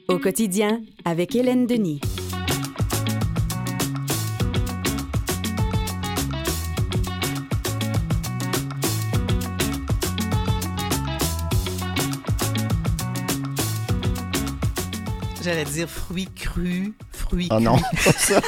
Au quotidien, avec Hélène Denis. J'allais dire fruits crus, fruits Ah crus. non, pas ça.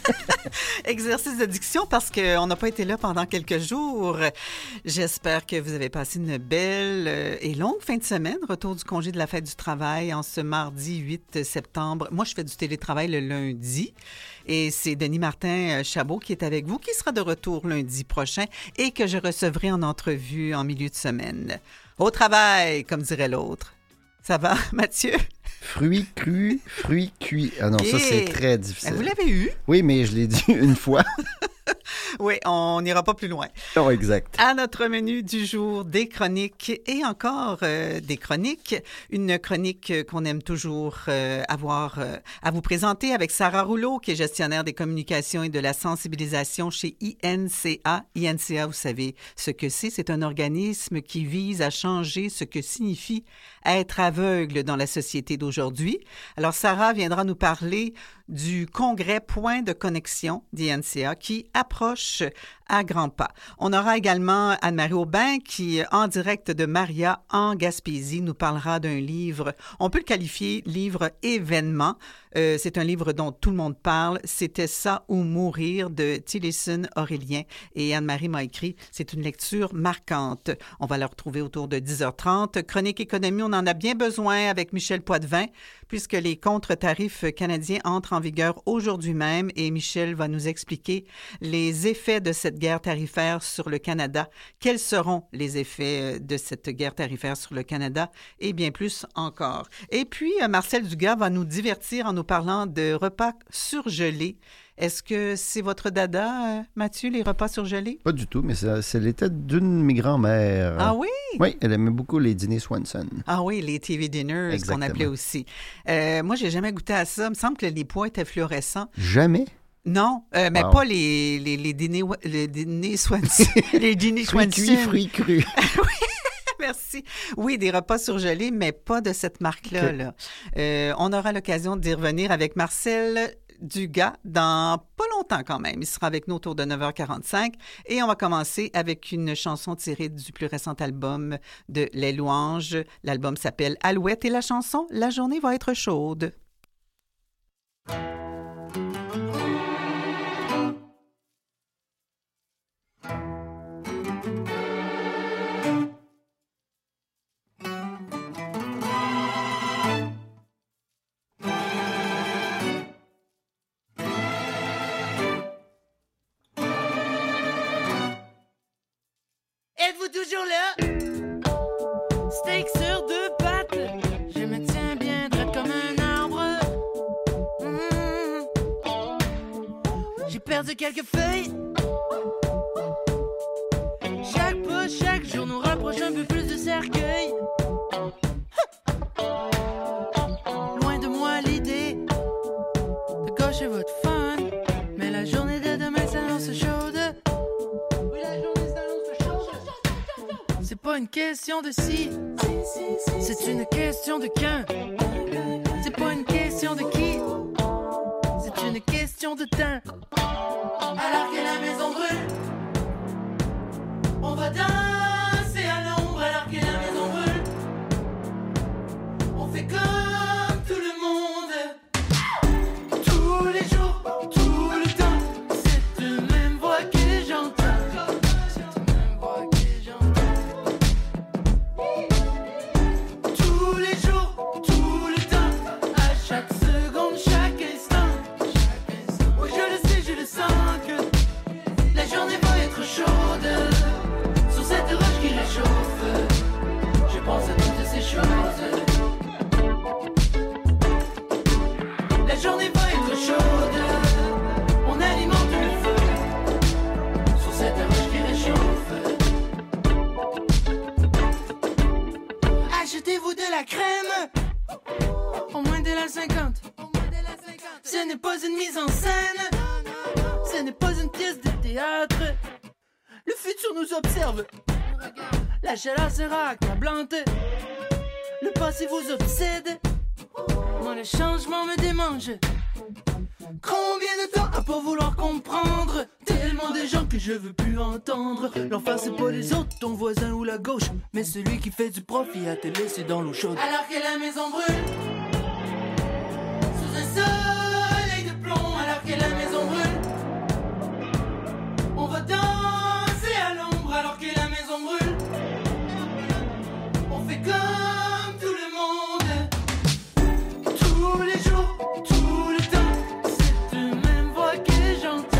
Exercice de diction parce qu'on n'a pas été là pendant quelques jours. J'espère que vous avez passé une belle et longue fin de semaine. Retour du congé de la fête du travail en ce mardi 8 septembre. Moi, je fais du télétravail le lundi et c'est Denis Martin Chabot qui est avec vous, qui sera de retour lundi prochain et que je recevrai en entrevue en milieu de semaine. Au travail, comme dirait l'autre. Ça va, Mathieu? Fruits crus, fruits cuits. Ah non, ça, c'est très difficile. Vous l'avez eu? Oui, mais je l'ai dit une fois. Oui, on n'ira pas plus loin. Non, exact. À notre menu du jour, des chroniques et encore des chroniques. Une chronique qu'on aime toujours avoir à vous présenter avec Sarah Rouleau, qui est gestionnaire des communications et de la sensibilisation chez INCA. INCA, vous savez ce que c'est. C'est un organisme qui vise à changer ce que signifie être aveugle dans la société d'aujourd'hui. Alors, Sarah viendra nous parler du congrès Point de connexion d'INCA qui approche à grands pas. On aura également Anne-Marie Aubin qui, en direct de Maria en Gaspésie, nous parlera d'un livre, on peut le qualifier livre événement. C'est un livre dont tout le monde parle. C'était ça ou mourir de Tillerson Aurélien. Et Anne-Marie m'a écrit, c'est une lecture marquante. On va la retrouver autour de 10h30. Chronique économie, on en a bien besoin avec Michel Poitvin, puisque les contre-tarifs canadiens entrent en vigueur aujourd'hui même et Michel va nous expliquer les effets de cette guerre tarifaire sur le Canada. Quels seront les effets de cette guerre tarifaire sur le Canada et bien plus encore. Et puis, Marcel Dugas va nous divertir en nous parlant de repas surgelés. Est-ce que c'est votre dada, Mathieu, les repas surgelés? Pas du tout, mais c'est l'état d'une de mes grand-mères. Ah oui? Oui, elle aimait beaucoup les dîners Swanson. Ah oui, les TV dinners, ce qu'on appelait aussi. Moi, j'ai jamais goûté à ça. Il me semble que les pois étaient fluorescents. Jamais? Non, mais Wow. pas les dîners Swanson. Les dîners Fruits Swanson. cuits, fruits crus. Merci. Oui, des repas surgelés, mais pas de cette marque-là. Okay. Là. On aura l'occasion d'y revenir avec Marcel Dugas dans pas longtemps quand même. Il sera avec nous autour de 9h45 et on va commencer avec une chanson tirée du plus récent album de Les Louanges. L'album s'appelle Alouette et la chanson « La journée va être chaude ». Êtes-vous toujours là? Steak sur deux pattes, je me tiens bien droite comme un arbre. J'ai perdu quelques feuilles. Chaque pas, chaque jour nous rapproche un peu plus de cercueil. Loin de moi l'idée de gâcher votre fun, mais la journée de demain s'annonce chaude. Oui, la journée s'annonce chaude. C'est pas une question de si, c'est une question de quand. C'est pas une question de qui, c'est une question de temps. Alors que la maison brûle, on va danser à l'ombre. Alors que la maison brûle, on fait comme tout le monde. Tous les jours, tout le temps, cette même voix que j'entends. Cette même voix que j'entends. Tous les jours, tout le temps, à chaque seconde, chaque instant. Oui, je le sais, je le sens que la journée va être chaude. Sur cette roche qui réchauffe, je pense à toutes ces choses. La journée va être chaude, on alimente le feu sur cette roche qui réchauffe. Achetez-vous de la crème au moins de la 50. Ce n'est pas une mise en scène, ce n'est pas une pièce de théâtre. Le futur nous observe, la chaleur sera accablante. Le passé vous obsède, Moi le changement me démange. Combien de temps à pas vouloir comprendre? Tellement de gens que je veux plus entendre. L'enfer c'est pas les autres, ton voisin ou la gauche, mais celui qui fait du profit à te laisser dans l'eau chaude. Alors que la maison brûle sous un soleil de plomb. Alors que la maison brûle, on va danser à l'ombre. Alors que la maison brûle, on fait comme tout le monde. Tous les jours, tout le temps, cette même voix que j'entends.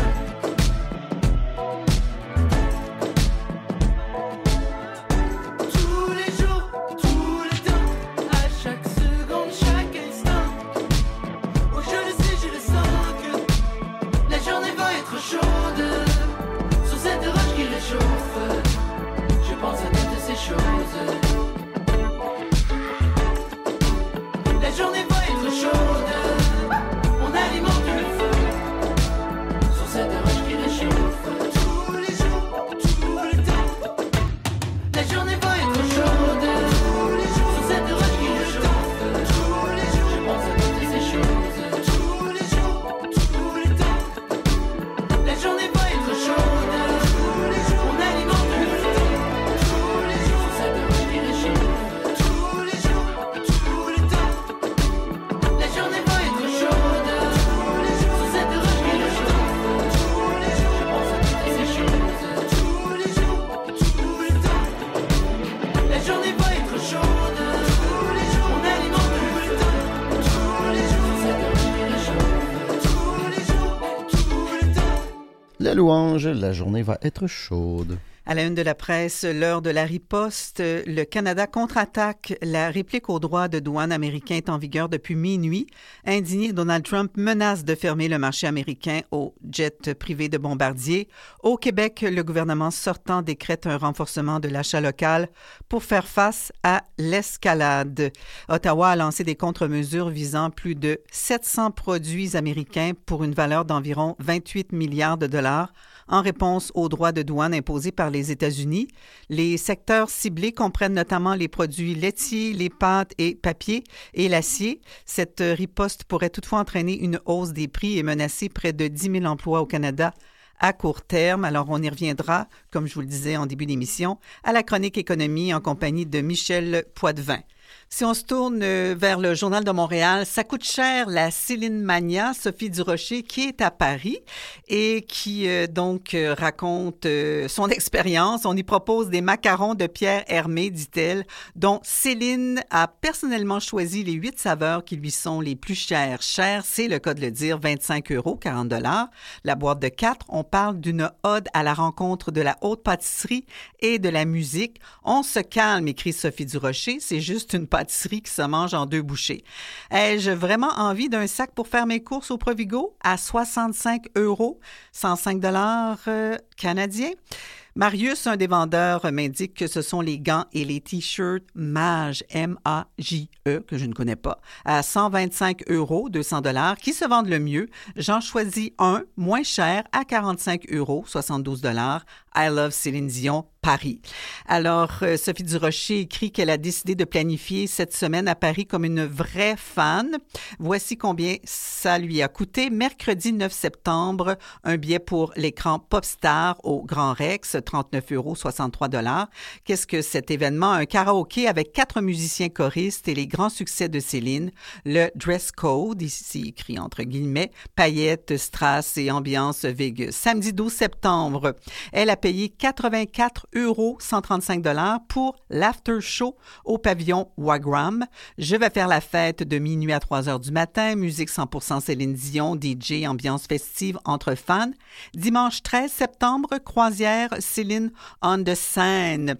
Tous les jours, tout le temps, à chaque seconde, chaque instant. Oh, je le sais, je le sens que la journée va être chaude. Sur cette roche qui réchauffe, je pense à toutes ces choses. La journée va être chaude, on alimente le feu sur cette roche qui réchauffe. Tous les jours, tout le temps, la journée va être chaude. Tous les jours, sur cette roche qui réchauffe. Tous les jours, je pense à toutes ces choses. Tous les jours, tout le temps, la journée va être chaude. Tous les jours, on alimente le feu. Tous les jours, sur cette roche qui réchauffe. Tous les jours, tout le temps, la journée va être chaude. Tous les jours, sur cette roche qui réchauffe. Tous les jours, je pense à toutes ces choses. Tous les jours, tout le temps, la journée va être chaude. Tous les jours, on alimente le feu. Tous les jours, sur cette roche qui réchauffe. Tous les jours, tout le temps. La louange, la journée va être chaude. À la une de la presse, l'heure de la riposte, le Canada contre-attaque. La réplique au droit de douane américain est en vigueur depuis minuit. Indigné, Donald Trump menace de fermer le marché américain aux jets privés de bombardiers. Au Québec, le gouvernement sortant décrète un renforcement de l'achat local pour faire face à l'escalade. Ottawa a lancé des contre-mesures visant plus de 700 produits américains pour une valeur d'environ 28 milliards de dollars en réponse aux droits de douane imposés par les États-Unis. Les secteurs ciblés comprennent notamment les produits laitiers, les pâtes et papier et l'acier. Cette riposte pourrait toutefois entraîner une hausse des prix et menacer près de 10 000 emplois au Canada à court terme. Alors, on y reviendra, comme je vous le disais en début d'émission, à la chronique économie en compagnie de Michel Poitvin. Si on se tourne vers le Journal de Montréal, ça coûte cher la Céline Mania, Sophie Durocher, qui est à Paris et qui raconte son expérience. On y propose des macarons de Pierre Hermé, dit-elle, dont Céline a personnellement choisi les 8 saveurs qui lui sont les plus chères. Cher, c'est le cas de le dire, 25 €, 40 $. La boîte de 4, on parle d'une ode à la rencontre de la haute pâtisserie et de la musique. On se calme, écrit Sophie Durocher, c'est juste une pâtisserie qui se mange en 2 bouchées. Ai-je vraiment envie d'un sac pour faire mes courses au Provigo à 65 €, 105 $ canadiens? Marius, un des vendeurs, m'indique que ce sont les gants et les T-shirts Mage, M-A-J-E, que je ne connais pas, à 125 €, 200 $, qui se vendent le mieux. J'en choisis un, moins cher, à 45 €, 72 $. I love Céline Dion, Paris. Alors, Sophie Durocher écrit qu'elle a décidé de planifier cette semaine à Paris comme une vraie fan. Voici combien ça lui a coûté. Mercredi 9 septembre, un billet pour l'écran Popstar au Grand Rex, 39 €, 63 $. Qu'est-ce que cet événement? Un karaoké avec 4 musiciens choristes et les grands succès de Céline. Le dress code, ici écrit entre guillemets, paillettes, strass et ambiance Vegas. Samedi 12 septembre, elle a payé 84 €, 135 $ pour l'after show au pavillon Wagram. Je vais faire la fête de minuit à 3 heures du matin. Musique 100% Céline Dion, DJ, ambiance festive entre fans. Dimanche 13 septembre, croisière Céline on the Seine.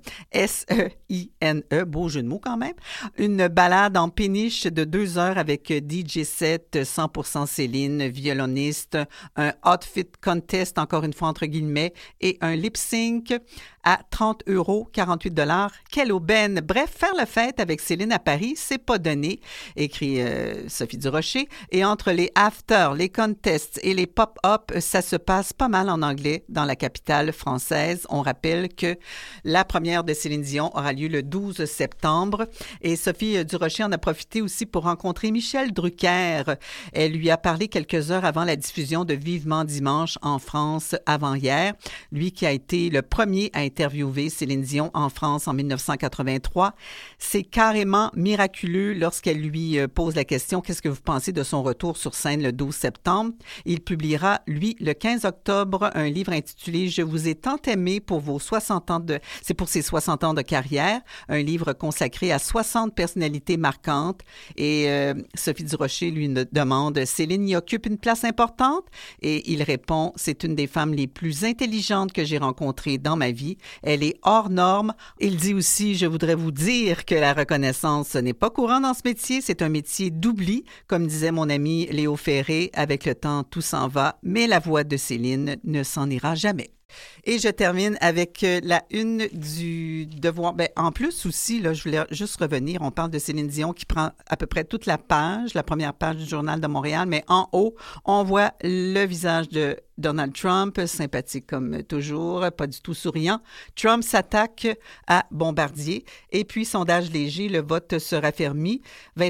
S-E-I-N-E, beau jeu de mots quand même. Une balade en péniche de 2 heures avec DJ set 100% Céline, violoniste, un outfit contest, encore une fois entre guillemets, et un lip sync à 30 €, 48 $. Quelle aubaine! Bref, faire la fête avec Céline à Paris, c'est pas donné, écrit Sophie Durocher. Et entre les afters, les contests et les pop-up, ça se passe pas mal en anglais dans la capitale française. On rappelle que la première de Céline Dion aura lieu le 12 septembre. Et Sophie Durocher en a profité aussi pour rencontrer Michel Drucker. Elle lui a parlé quelques heures avant la diffusion de Vivement Dimanche en France avant-hier. Lui qui a été le premier à interviewer Céline Dion en France en 1983. C'est carrément miraculeux lorsqu'elle lui pose la question « Qu'est-ce que vous pensez de son retour sur scène le 12 septembre? » Il publiera, lui, le 15 octobre, un livre intitulé « Je vous ai tant aimé pour vos 60 ans de... » C'est pour ses 60 ans de carrière, un livre consacré à 60 personnalités marquantes. Et Sophie Durocher lui demande « Céline y occupe une place importante? » Et il répond « C'est une des femmes les plus intelligentes que j'ai rencontrées dans ma vie. Elle est hors norme. » Il dit aussi « Je voudrais vous dire que la reconnaissance, ce n'est pas courant dans ce métier. C'est un métier d'oubli. Comme disait mon ami Léo Ferré, avec le temps, tout s'en va, mais la voix de Céline ne s'en ira jamais. » Et je termine avec la une du Devoir. Ben, en plus aussi, là, je voulais juste revenir, on parle de Céline Dion qui prend à peu près toute la page, la première page du Journal de Montréal, mais en haut, on voit le visage de Donald Trump, sympathique comme toujours, pas du tout souriant. Trump s'attaque à Bombardier. Et puis, sondage léger, le vote se raffermit.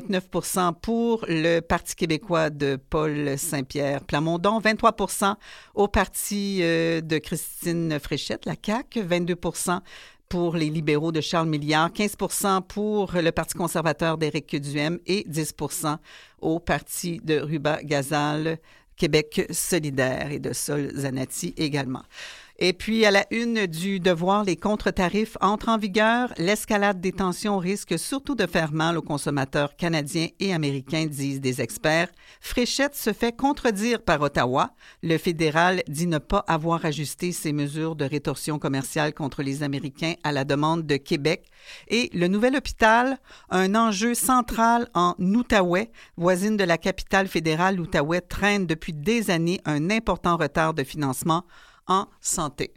29% pour le Parti québécois de Paul Saint-Pierre Plamondon, 23% au Parti de Christine Fréchette, la CAQ, 22% pour les libéraux de Charles Milliard, 15% pour le Parti conservateur d'Éric Duhem et 10% au Parti de Ruba Gazal, Québec solidaire et de Sol Zanetti également. Et puis, à la une du Devoir, les contre-tarifs entrent en vigueur. L'escalade des tensions risque surtout de faire mal aux consommateurs canadiens et américains, disent des experts. Fréchette se fait contredire par Ottawa. Le fédéral dit ne pas avoir ajusté ses mesures de rétorsion commerciale contre les Américains à la demande de Québec. Et le nouvel hôpital, un enjeu central en Outaouais, voisine de la capitale fédérale, l'Outaouais traîne depuis des années un important retard de financement en santé.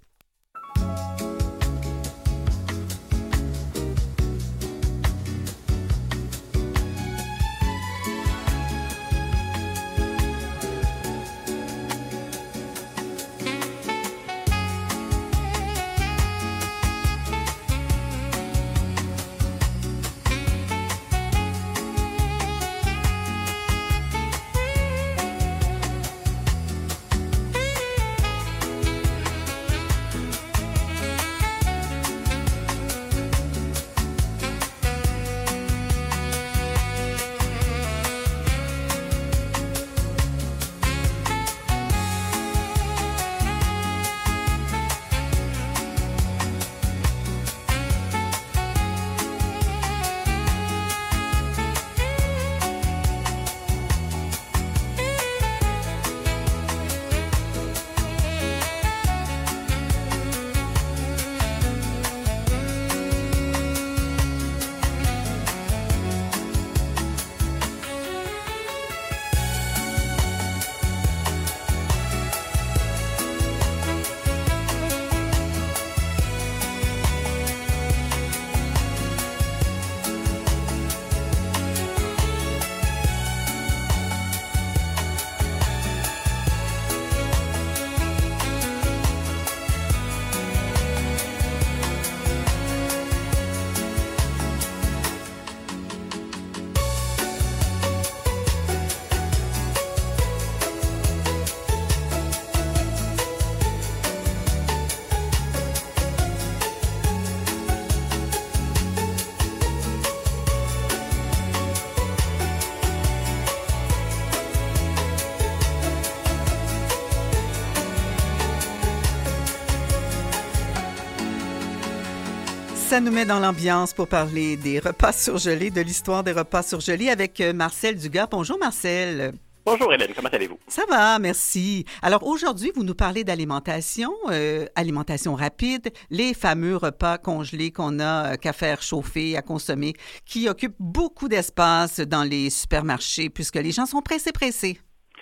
Ça nous met dans l'ambiance pour parler des repas surgelés, de l'histoire des repas surgelés avec Marcel Dugas. Bonjour Marcel. Bonjour Hélène, comment allez-vous? Ça va, merci. Alors aujourd'hui, vous nous parlez d'alimentation, alimentation rapide, les fameux repas congelés qu'on a qu'à faire chauffer, à consommer, qui occupent beaucoup d'espace dans les supermarchés puisque les gens sont pressés.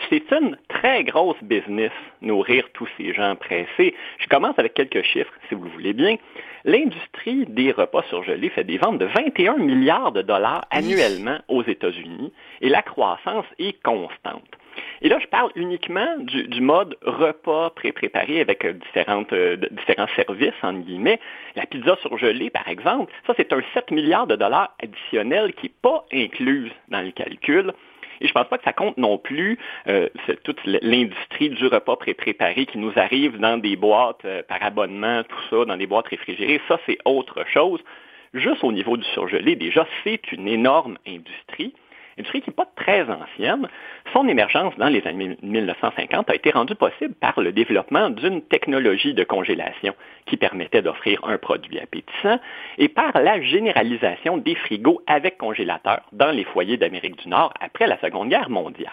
c'est une très grosse business, nourrir tous ces gens pressés. Je commence avec quelques chiffres, si vous le voulez bien. L'industrie des repas surgelés fait des ventes de 21 milliards de dollars annuellement aux États-Unis et la croissance est constante. Et là, je parle uniquement du mode repas pré-préparé avec différents services, entre guillemets. La pizza surgelée, par exemple, ça, c'est un 7 milliards de dollars additionnel qui n'est pas inclus dans le calcul. Et je ne pense pas que ça compte non plus toute l'industrie du repas pré-préparé qui nous arrive dans des boîtes par abonnement, tout ça, dans des boîtes réfrigérées. Ça, c'est autre chose. Juste au niveau du surgelé, déjà, c'est une énorme industrie qui n'est pas très ancienne. Son émergence dans les années 1950 a été rendue possible par le développement d'une technologie de congélation qui permettait d'offrir un produit appétissant et par la généralisation des frigos avec congélateur dans les foyers d'Amérique du Nord après la Seconde Guerre mondiale.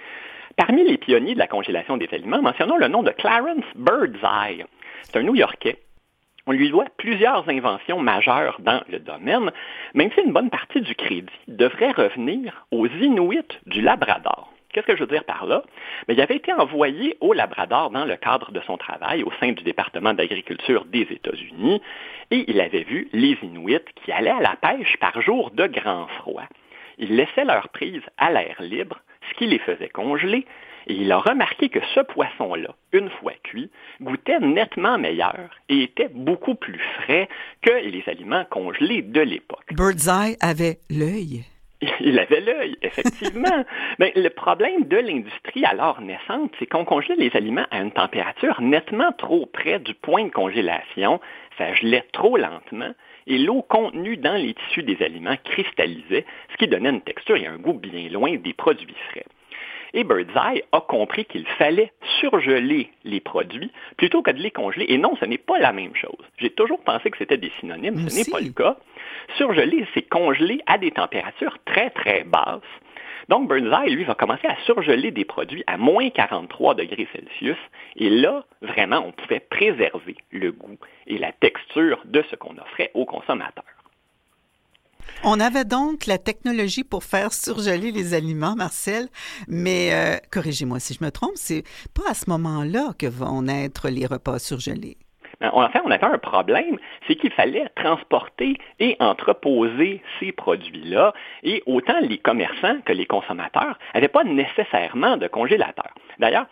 Parmi les pionniers de la congélation des aliments, mentionnons le nom de Clarence Birdseye. C'est un New-Yorkais. On lui doit plusieurs inventions majeures dans le domaine, même si une bonne partie du crédit devrait revenir aux Inuits du Labrador. Qu'est-ce que je veux dire par là? Il avait été envoyé au Labrador dans le cadre de son travail au sein du département d'agriculture des États-Unis et il avait vu les Inuits qui allaient à la pêche par jour de grand froid. Ils laissaient leur prise à l'air libre, ce qui les faisait congeler. Et il a remarqué que ce poisson-là, une fois cuit, goûtait nettement meilleur et était beaucoup plus frais que les aliments congelés de l'époque. Birdseye avait l'œil. Il avait l'œil, effectivement. Mais le problème de l'industrie alors naissante, c'est qu'on congelait les aliments à une température nettement trop près du point de congélation. Ça gelait trop lentement et l'eau contenue dans les tissus des aliments cristallisait, ce qui donnait une texture et un goût bien loin des produits frais. Et Birdseye a compris qu'il fallait surgeler les produits plutôt que de les congeler. Et non, ce n'est pas la même chose. J'ai toujours pensé que c'était des synonymes, ce n'est pas le cas. Surgeler, c'est congeler à des températures très, très basses. Donc, Birdseye, lui, va commencer à surgeler des produits à moins 43 degrés Celsius. Et là, vraiment, on pouvait préserver le goût et la texture de ce qu'on offrait aux consommateurs. On avait donc la technologie pour faire surgeler les aliments, Marcel, mais corrigez-moi si je me trompe, c'est pas à ce moment-là que vont naître les repas surgelés. En fait, on avait un problème, c'est qu'il fallait transporter et entreposer ces produits-là, et autant les commerçants que les consommateurs n'avaient pas nécessairement de congélateur. D'ailleurs,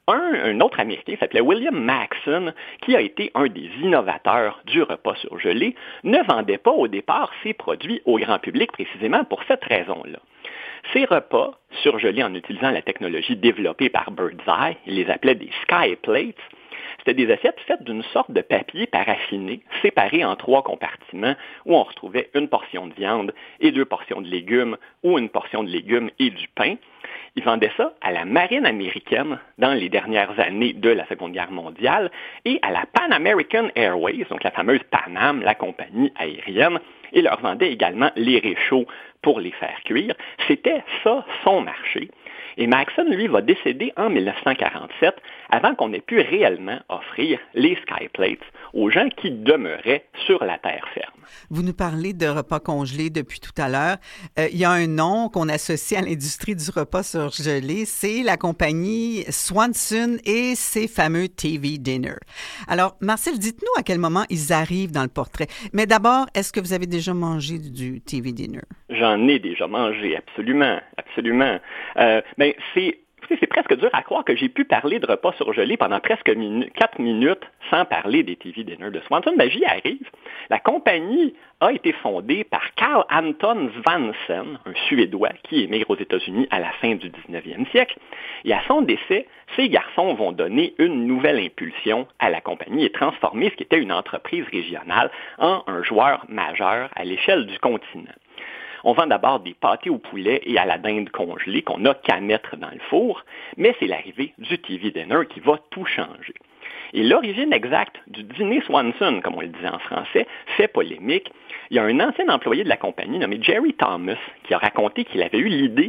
un autre Américain s'appelait William Maxon, qui a été un des innovateurs du repas surgelé, ne vendait pas au départ ses produits au grand public précisément pour cette raison-là. Ces repas, surgelés en utilisant la technologie développée par Birdseye, il les appelait des Sky Plates, c'était des assiettes faites d'une sorte de papier paraffiné, séparées en 3 compartiments, où on retrouvait une portion de viande et 2 portions de légumes, ou une portion de légumes et du pain. Ils vendaient ça à la marine américaine dans les dernières années de la Seconde Guerre mondiale et à la Pan American Airways, donc la fameuse Pan Am, la compagnie aérienne, et leur vendaient également les réchauds pour les faire cuire. C'était ça son marché. Et Maxon, lui, va décéder en 1947 avant qu'on ait pu réellement offrir les Sky Plates aux gens qui demeuraient sur la terre ferme. Vous nous parlez de repas congelés depuis tout à l'heure. Il y a un nom qu'on associe à l'industrie du repas surgelé, c'est la compagnie Swanson et ses fameux TV Dinner. Alors, Marcel, dites-nous à quel moment ils arrivent dans le portrait. Mais d'abord, est-ce que vous avez déjà mangé du TV Dinner? J'en ai déjà mangé, absolument, absolument. Mais c'est presque dur à croire que j'ai pu parler de repas surgelés pendant presque 4 minutes sans parler des TV Dinner de Swanson. J'y arrive. La compagnie a été fondée par Carl Anton Svansen, un Suédois qui émigre aux États-Unis à la fin du 19e siècle. Et à son décès, ces garçons vont donner une nouvelle impulsion à la compagnie et transformer ce qui était une entreprise régionale en un joueur majeur à l'échelle du continent. On vend d'abord des pâtés au poulet et à la dinde congelée qu'on n'a qu'à mettre dans le four, mais c'est l'arrivée du TV Dinner qui va tout changer. Et l'origine exacte du dîner Swanson, comme on le disait en français, fait polémique. Il y a un ancien employé de la compagnie nommé Jerry Thomas qui a raconté qu'il avait eu l'idée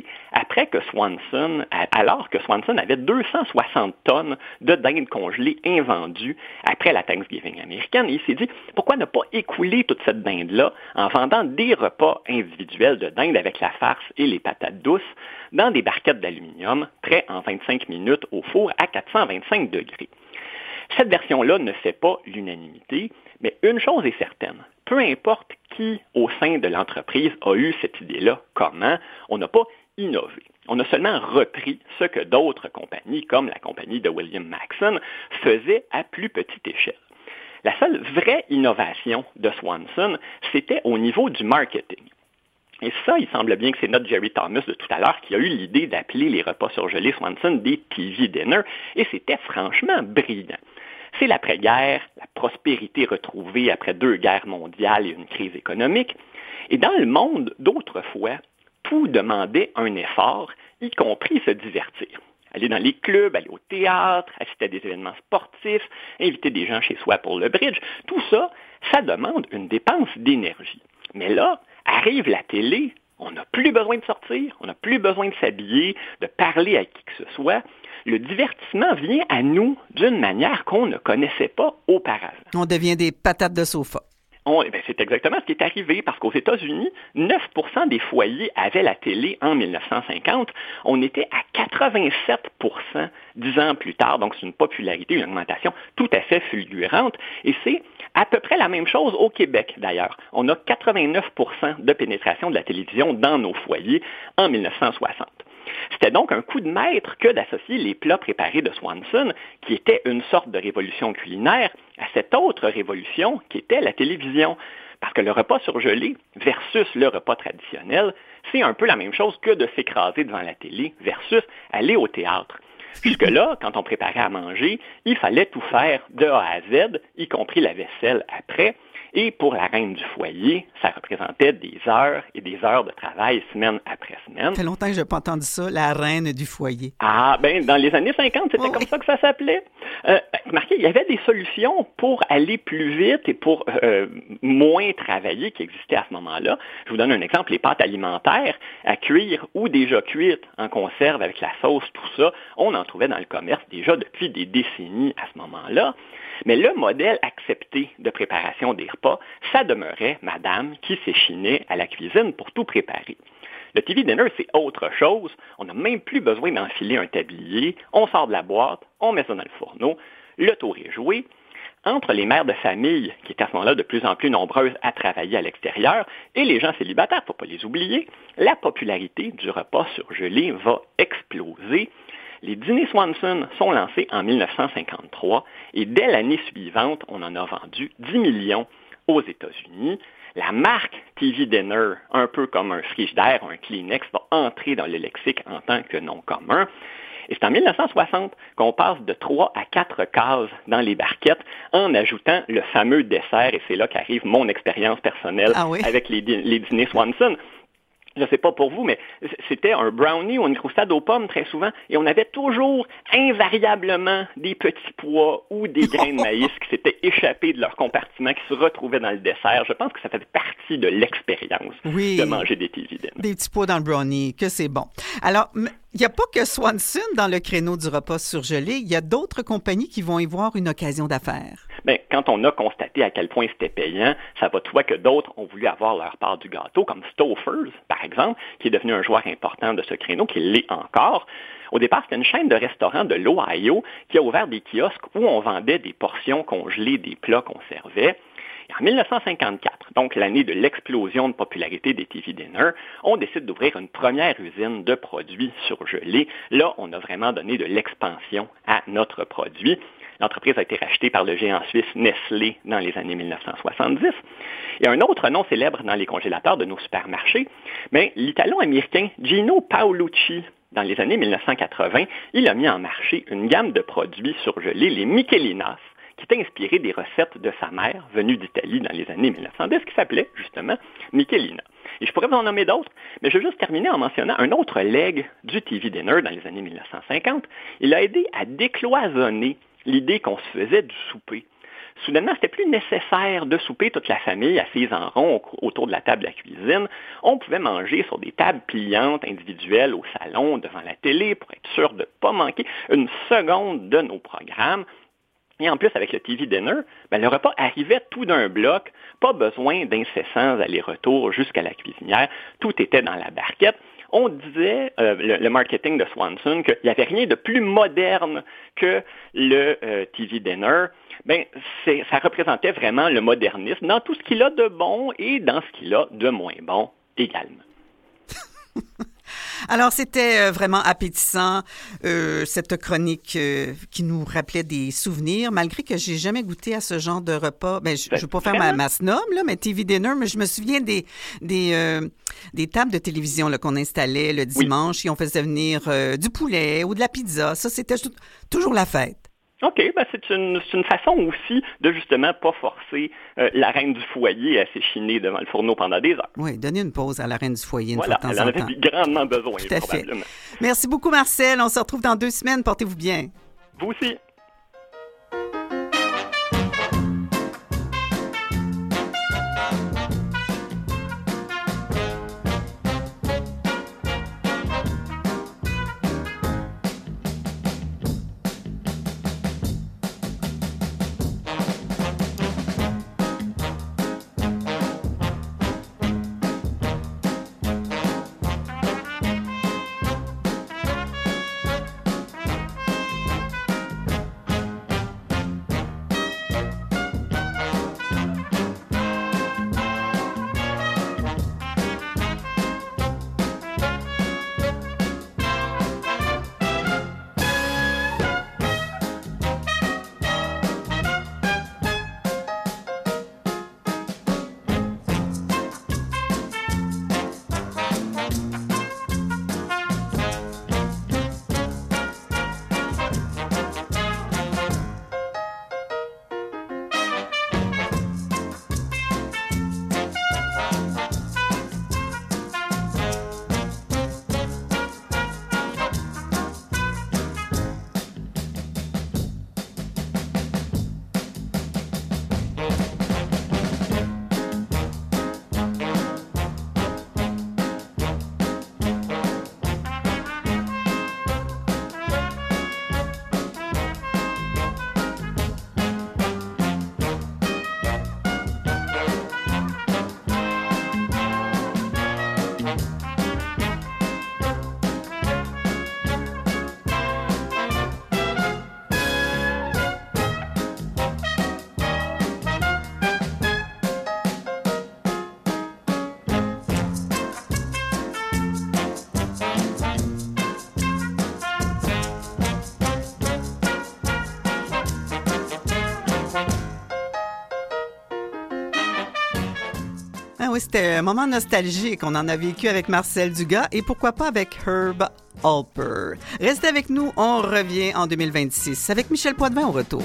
alors que Swanson avait 260 tonnes de dinde congelée invendue après la Thanksgiving américaine. Et il s'est dit, pourquoi ne pas écouler toute cette dinde-là en vendant des repas individuels de dinde avec la farce et les patates douces dans des barquettes d'aluminium, prêts en 25 minutes au four à 425 degrés. Cette version-là ne fait pas l'unanimité, mais une chose est certaine, peu importe qui au sein de l'entreprise a eu cette idée-là, comment, on n'a pas innové. On a seulement repris ce que d'autres compagnies, comme la compagnie de William Maxon, faisaient à plus petite échelle. La seule vraie innovation de Swanson, c'était au niveau du marketing. Et ça, il semble bien que c'est notre Jerry Thomas de tout à l'heure qui a eu l'idée d'appeler les repas surgelés Swanson des TV Dinner, et c'était franchement brillant. C'est l'après-guerre, la prospérité retrouvée après 2 guerres mondiales et une crise économique. Et dans le monde d'autrefois, tout demandait un effort, y compris se divertir. Aller dans les clubs, aller au théâtre, assister à des événements sportifs, inviter des gens chez soi pour le bridge, tout ça, ça demande une dépense d'énergie. Mais là, arrive la télé, on n'a plus besoin de sortir, on n'a plus besoin de s'habiller, de parler à qui que ce soit. Le divertissement vient à nous d'une manière qu'on ne connaissait pas auparavant. On devient des patates de sofa. C'est exactement ce qui est arrivé, parce qu'aux États-Unis, 9% des foyers avaient la télé en 1950. On était à 87% 10 ans plus tard, donc c'est une popularité, une augmentation tout à fait fulgurante. Et c'est à peu près la même chose au Québec, d'ailleurs. On a 89% de pénétration de la télévision dans nos foyers en 1960. C'était donc un coup de maître que d'associer les plats préparés de Swanson, qui était une sorte de révolution culinaire, à cette autre révolution qui était la télévision. Parce que le repas surgelé versus le repas traditionnel, c'est un peu la même chose que de s'écraser devant la télé versus aller au théâtre. Jusque-là, quand on préparait à manger, il fallait tout faire de A à Z, y compris la vaisselle après. Et pour la reine du foyer, ça représentait des heures et des heures de travail semaine après semaine. Ça fait longtemps que je n'ai pas entendu ça, la reine du foyer. Ah, dans les années 50, c'était comme ça que ça s'appelait. Remarquez, il y avait des solutions pour aller plus vite et pour moins travailler qui existaient à ce moment-là. Je vous donne un exemple, les pâtes alimentaires à cuire ou déjà cuites en conserve avec la sauce, tout ça, on en trouvait dans le commerce déjà depuis des décennies à ce moment-là. Mais le modèle accepté de préparation des repas, ça demeurait madame qui s'échinait à la cuisine pour tout préparer. Le TV Dinner, c'est autre chose. On n'a même plus besoin d'enfiler un tablier. On sort de la boîte, on met ça dans le fourneau. Le tour est joué. Entre les mères de famille, qui étaient à ce moment-là de plus en plus nombreuses à travailler à l'extérieur, et les gens célibataires, il ne faut pas les oublier, la popularité du repas surgelé va exploser. Les dîners Swanson sont lancés en 1953 et dès l'année suivante, on en a vendu 10 millions aux États-Unis. La marque TV Dinner, un peu comme un frigidaire, un Kleenex, va entrer dans le lexique en tant que nom commun. Et c'est en 1960 qu'on passe de 3 à 4 cases dans les barquettes en ajoutant le fameux dessert. Et c'est là qu'arrive mon expérience personnelle avec les dîners Swanson. Je ne sais pas pour vous, mais c'était un brownie ou une croustade aux pommes très souvent, et on avait toujours invariablement des petits pois ou des grains de maïs qui s'étaient échappés de leur compartiment, qui se retrouvaient dans le dessert. Je pense que ça fait partie de l'expérience de manger des TV Dinner. Des petits pois dans le brownie, que c'est bon. Alors, il n'y a pas que Swanson dans le créneau du repas surgelé, il y a d'autres compagnies qui vont y voir une occasion d'affaires. Quand on a constaté à quel point c'était payant, ça va de soi que d'autres ont voulu avoir leur part du gâteau, comme Stouffer's, par exemple, qui est devenu un joueur important de ce créneau, qui l'est encore. Au départ, c'était une chaîne de restaurants de l'Ohio qui a ouvert des kiosques où on vendait des portions congelées des plats qu'on servait. Et en 1954, donc l'année de l'explosion de popularité des TV Dinner, on décide d'ouvrir une première usine de produits surgelés. Là, on a vraiment donné de l'expansion à notre produit. L'entreprise a été rachetée par le géant suisse Nestlé dans les années 1970. Et un autre nom célèbre dans les congélateurs de nos supermarchés, l'Italo-américain Gino Paolucci, dans les années 1980, il a mis en marché une gamme de produits surgelés, les Michelinas, qui était inspiré des recettes de sa mère, venue d'Italie dans les années 1910, qui s'appelait justement Michelina. Et je pourrais vous en nommer d'autres, mais je vais juste terminer en mentionnant un autre legs du TV Dinner dans les années 1950. Il a aidé à décloisonner l'idée qu'on se faisait du souper. Soudainement, c'était plus nécessaire de souper toute la famille assise en rond autour de la table de la cuisine. On pouvait manger sur des tables pliantes individuelles au salon, devant la télé, pour être sûr de ne pas manquer une seconde de nos programmes. Et en plus, avec le TV Dinner, le repas arrivait tout d'un bloc, pas besoin d'incessants allers-retours jusqu'à la cuisinière, tout était dans la barquette. On disait, le marketing de Swanson, qu'il n'y avait rien de plus moderne que le TV Dinner. Ça représentait vraiment le modernisme dans tout ce qu'il a de bon et dans ce qu'il a de moins bon également. Alors, c'était vraiment appétissant, cette chronique qui nous rappelait des souvenirs, malgré que j'ai jamais goûté à ce genre de repas. Je ne veux pas faire ma snob, là, mais TV Dinner, mais je me souviens des tables de télévision là, qu'on installait le dimanche et on faisait venir du poulet ou de la pizza. Ça, c'était toujours la fête. OK, c'est une façon aussi de justement pas forcer la reine du foyer à s'échiner devant le fourneau pendant des heures. Oui, donner une pause à la reine du foyer une fois de temps en temps. Elle en avait grandement besoin, Tout à fait. probablement. Merci beaucoup, Marcel. On se retrouve dans 2 semaines. Portez-vous bien. Vous aussi. Oui, c'était un moment nostalgique. On en a vécu avec Marcel Dugas et pourquoi pas avec Herb Alper. Restez avec nous, on revient en 2026 avec Michel Poitvin au retour.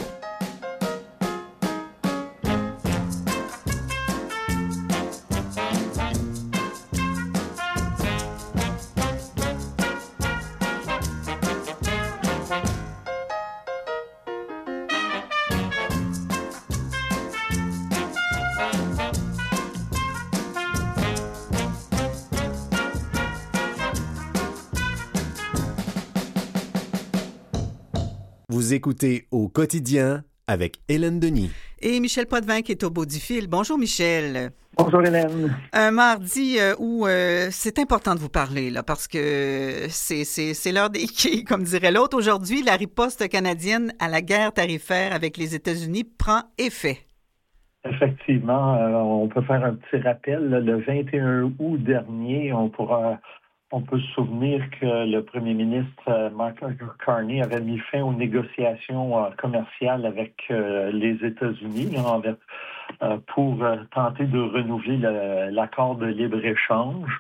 Vous écoutez Au quotidien avec Hélène Denis. Et Michel Poitvin qui est au bout du fil. Bonjour Michel. Bonjour Hélène. Un mardi où c'est important de vous parler là, parce que c'est l'heure des quais, comme dirait l'autre. Aujourd'hui, la riposte canadienne à la guerre tarifaire avec les États-Unis prend effet. Effectivement, on peut faire un petit rappel. Là, le 21 août dernier, on peut se souvenir que le premier ministre Mark Carney avait mis fin aux négociations commerciales avec les États-Unis là, pour tenter de renouveler l'accord de libre-échange.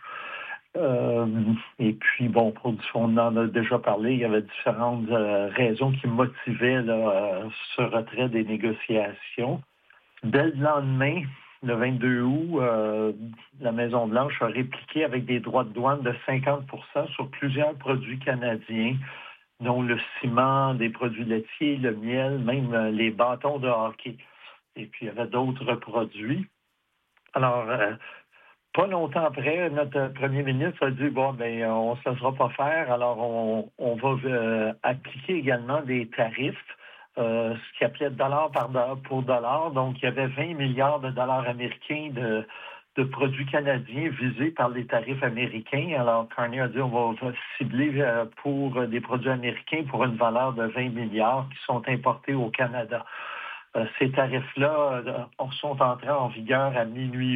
Et puis, bon, on en a déjà parlé, il y avait différentes raisons qui motivaient ce retrait des négociations. Dès le lendemain, le 22 août, la Maison-Blanche a répliqué avec des droits de douane de 50% sur plusieurs produits canadiens, dont le ciment, des produits laitiers, le miel, même les bâtons de hockey. Et puis, il y avait d'autres produits. Alors, pas longtemps après, notre premier ministre a dit, on ne se laissera pas faire, alors on va appliquer également des tarifs, ce qu'il appelait dollar pour dollar. Donc, il y avait 20 milliards de dollars américains de produits canadiens visés par les tarifs américains. Alors, Carney a dit, on va cibler pour des produits américains pour une valeur de 20 milliards qui sont importés au Canada. Ces tarifs-là sont entrés en vigueur à minuit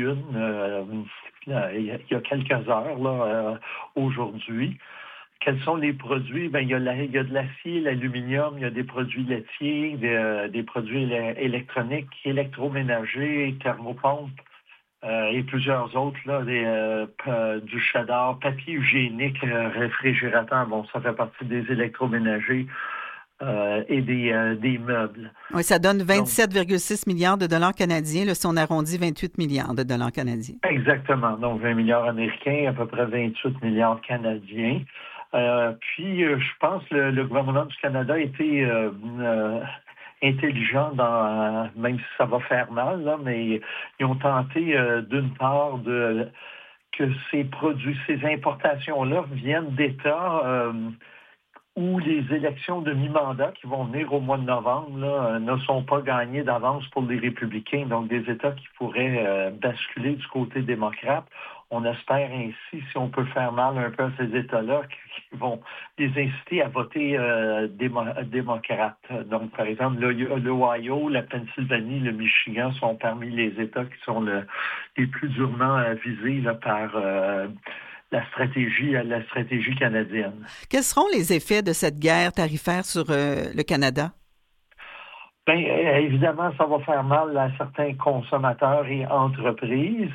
il y a quelques heures là, aujourd'hui. Quels sont les produits? Il y a de l'acier, l'aluminium, il y a des produits laitiers, des produits électroniques, électroménagers, thermopompes et plusieurs autres, là, du cheddar, papier hygiénique, réfrigérateur. Bon, ça fait partie des électroménagers. Et des meubles. Oui, ça donne 27,6 milliards de dollars canadiens. Là, si on arrondit, 28 milliards de dollars canadiens. Exactement. Donc, 20 milliards américains, à peu près 28 milliards canadiens. Puis, je pense que le gouvernement du Canada a été intelligent, même si ça va faire mal, là, mais ils ont tenté, d'une part, que ces produits, ces importations-là viennent d'États où les élections de mi-mandat qui vont venir au mois de novembre là, ne sont pas gagnées d'avance pour les républicains, donc des États qui pourraient basculer du côté démocrate. On espère ainsi, si on peut faire mal un peu à ces États-là, qui vont les inciter à voter démocrate. Donc, par exemple, l'Ohio, la Pennsylvanie, le Michigan sont parmi les États qui sont les plus durement visés là, par la stratégie canadienne. Quels seront les effets de cette guerre tarifaire sur le Canada? Bien, évidemment, ça va faire mal à certains consommateurs et entreprises.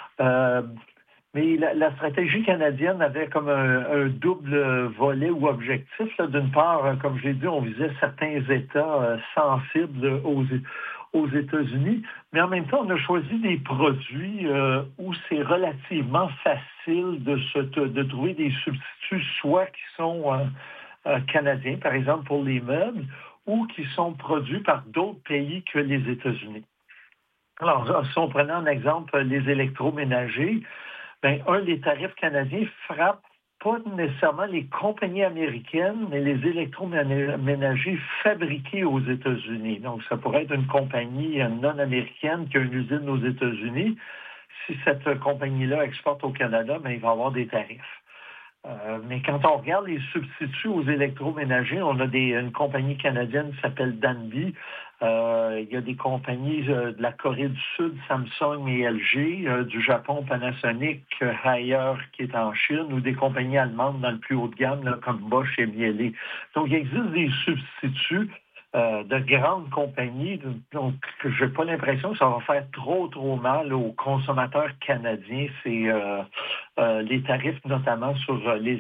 Mais la stratégie canadienne avait comme un double volet ou objectif. Là. D'une part, comme je l'ai dit, on visait certains États sensibles aux États-Unis, mais en même temps, on a choisi des produits où c'est relativement facile de trouver des substituts, soit qui sont canadiens, par exemple pour les meubles, ou qui sont produits par d'autres pays que les États-Unis. Alors, si on prenait en exemple les électroménagers, les tarifs canadiens frappent pas nécessairement les compagnies américaines, mais les électroménagers fabriqués aux États-Unis. Donc, ça pourrait être une compagnie non américaine qui a une usine aux États-Unis. Si cette compagnie-là exporte au Canada, il va y avoir des tarifs. Mais quand on regarde les substituts aux électroménagers, on a une compagnie canadienne qui s'appelle Danby. Il y a des compagnies de la Corée du Sud, Samsung et LG, du Japon, Panasonic, Haier qui est en Chine, ou des compagnies allemandes dans le plus haut de gamme, là, comme Bosch et Miele. Donc, il existe des substituts de grandes compagnies, donc je n'ai pas l'impression que ça va faire trop mal aux consommateurs canadiens, c'est les tarifs notamment sur les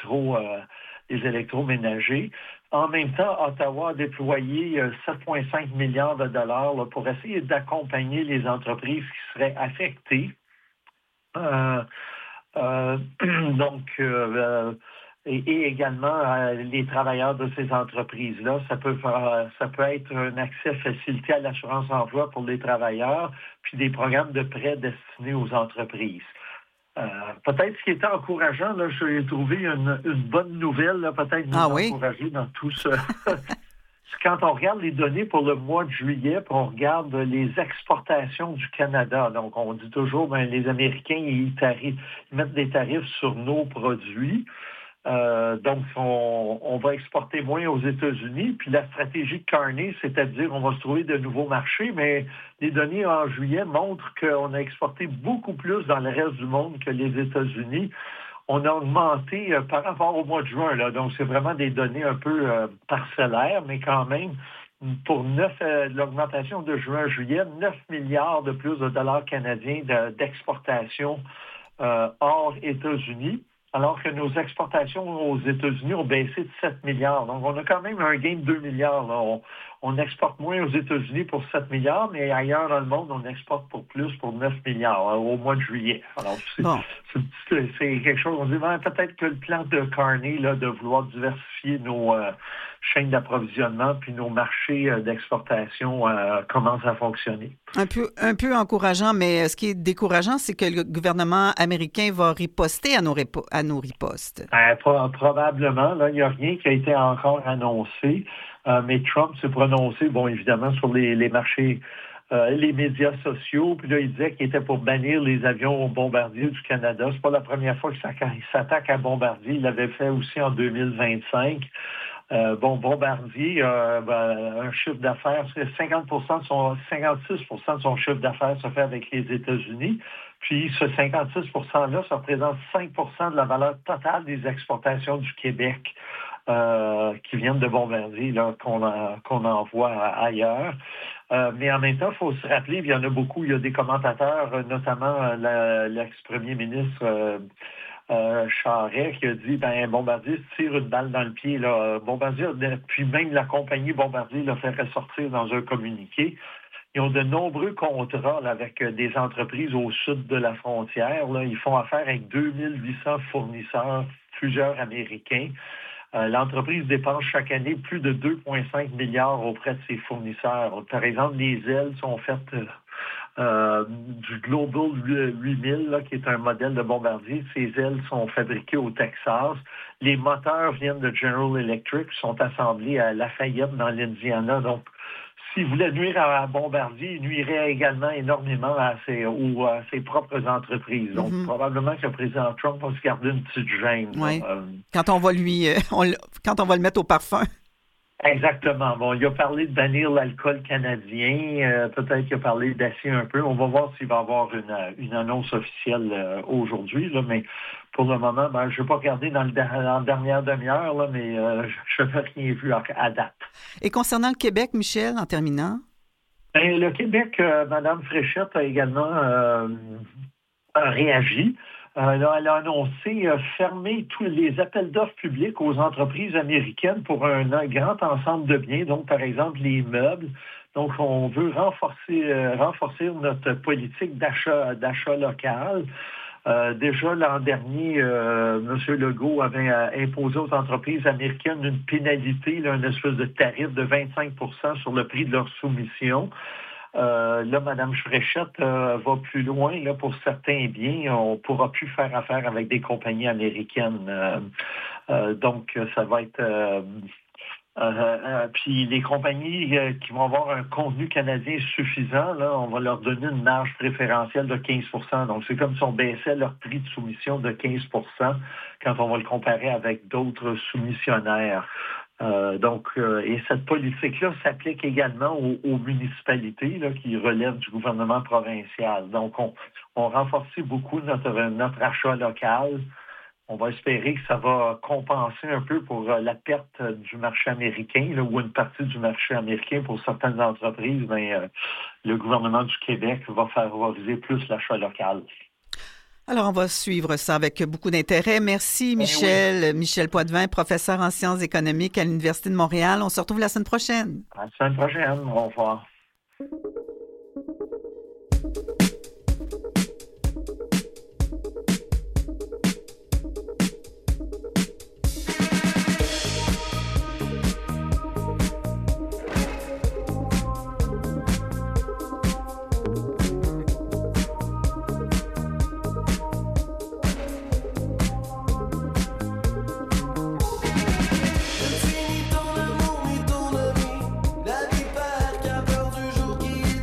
électroménagers. En même temps, Ottawa a déployé 7,5 milliards de dollars là, pour essayer d'accompagner les entreprises qui seraient affectées. Et également les travailleurs de ces entreprises-là. Ça peut être un accès facilité à l'assurance-emploi pour les travailleurs, puis des programmes de prêts destinés aux entreprises. Peut-être ce qui était encourageant, là, j'ai trouvé une bonne nouvelle, là, peut-être nous encourager dans tout ça. Quand on regarde les données pour le mois de juillet, puis on regarde les exportations du Canada, donc on dit toujours, les Américains, ils mettent des tarifs sur nos produits. Donc, on va exporter moins aux États-Unis. Puis la stratégie de Carney, c'est-à-dire on va se trouver de nouveaux marchés, mais les données en juillet montrent qu'on a exporté beaucoup plus dans le reste du monde que les États-Unis. On a augmenté par rapport au mois de juin. Là, donc, c'est vraiment des données un peu parcellaires, mais quand même, pour l'augmentation de juin à juillet, 9 milliards de plus de dollars canadiens d'exportation hors États-Unis. alors que nos exportations aux États-Unis ont baissé de 7 milliards. Donc, on a quand même un gain de 2 milliards. Là. On exporte moins aux États-Unis pour 7 milliards, mais ailleurs dans le monde, on exporte pour 9 milliards au mois de juillet. Alors, c'est quelque chose, on dit peut-être que le plan de Carney, là, de vouloir diversifier nos chaînes d'approvisionnement puis nos marchés d'exportation commence à fonctionner. Un peu encourageant, mais ce qui est décourageant, c'est que le gouvernement américain va riposter à nos ripostes. Probablement. Là, il n'y a rien qui a été encore annoncé, mais Trump s'est prononcé, bon, évidemment, sur les marchés, les médias sociaux, puis là, il disait qu'il était pour bannir les avions bombardiers du Canada. C'est pas la première fois qu'il s'attaque à Bombardier. Il l'avait fait aussi en 2025. Bombardier, un chiffre d'affaires, 56% de son chiffre d'affaires se fait avec les États-Unis. Puis ce 56%-là, ça représente 5% de la valeur totale des exportations du Québec qui viennent de Bombardier, là, qu'on envoie ailleurs. Mais en même temps, il faut se rappeler, il y en a beaucoup, il y a des commentateurs, notamment l'ex-premier ministre Charest, qui a dit Bombardier se tire une balle dans le pied. Là. Bombardier, puis même la compagnie Bombardier l'a fait ressortir dans un communiqué. Ils ont de nombreux contrats là, avec des entreprises au sud de la frontière. Là. Ils font affaire avec 2800 fournisseurs, plusieurs Américains. L'entreprise dépense chaque année plus de 2,5 milliards auprès de ses fournisseurs. Par exemple, les ailes sont faites du Global 8000, là, qui est un modèle de Bombardier. Ces ailes sont fabriquées au Texas. Les moteurs viennent de General Electric, sont assemblés à Lafayette, dans l'Indiana. Donc, s'il voulait nuire à Bombardier, il nuirait également énormément à ses propres entreprises. Donc, probablement que le président Trump va se garder une petite gêne. Oui. Quand on va le mettre au parfum. Exactement. Bon, il a parlé de bannir l'alcool canadien. Peut-être qu'il a parlé d'acier un peu. On va voir s'il va y avoir une annonce officielle aujourd'hui. Là, mais pour le moment, je ne vais pas regarder dans la dernière demi-heure, là, mais je n'ai rien vu à date. Et concernant le Québec, Michel, en terminant? Le Québec, Mme Fréchette a également réagi. Elle a annoncé fermer tous les appels d'offres publics aux entreprises américaines pour un grand ensemble de biens, donc par exemple les meubles. Donc on veut renforcer notre politique d'achat local. Déjà l'an dernier, M. Legault avait imposé aux entreprises américaines une pénalité, là, une espèce de tarif de 25% sur le prix de leur soumission. Là, Mme Fréchette va plus loin. Là, pour certains biens, on ne pourra plus faire affaire avec des compagnies américaines. Donc, ça va être... puis les compagnies qui vont avoir un contenu canadien suffisant, là, on va leur donner une marge préférentielle de 15%. Donc, c'est comme si on baissait leur prix de soumission de 15% quand on va le comparer avec d'autres soumissionnaires. Et cette politique-là s'applique également aux municipalités là, qui relèvent du gouvernement provincial. Donc, on renforce beaucoup notre achat local. On va espérer que ça va compenser un peu pour la perte du marché américain, là, ou une partie du marché américain pour certaines entreprises. Le gouvernement du Québec va favoriser plus l'achat local. Alors, on va suivre ça avec beaucoup d'intérêt. Merci, Michel. Oui. Michel Poitvin, professeur en sciences économiques à l'Université de Montréal. On se retrouve la semaine prochaine. À la semaine prochaine. Au revoir. Ton amour et ton ami, la vie part qu'à peur du jour qui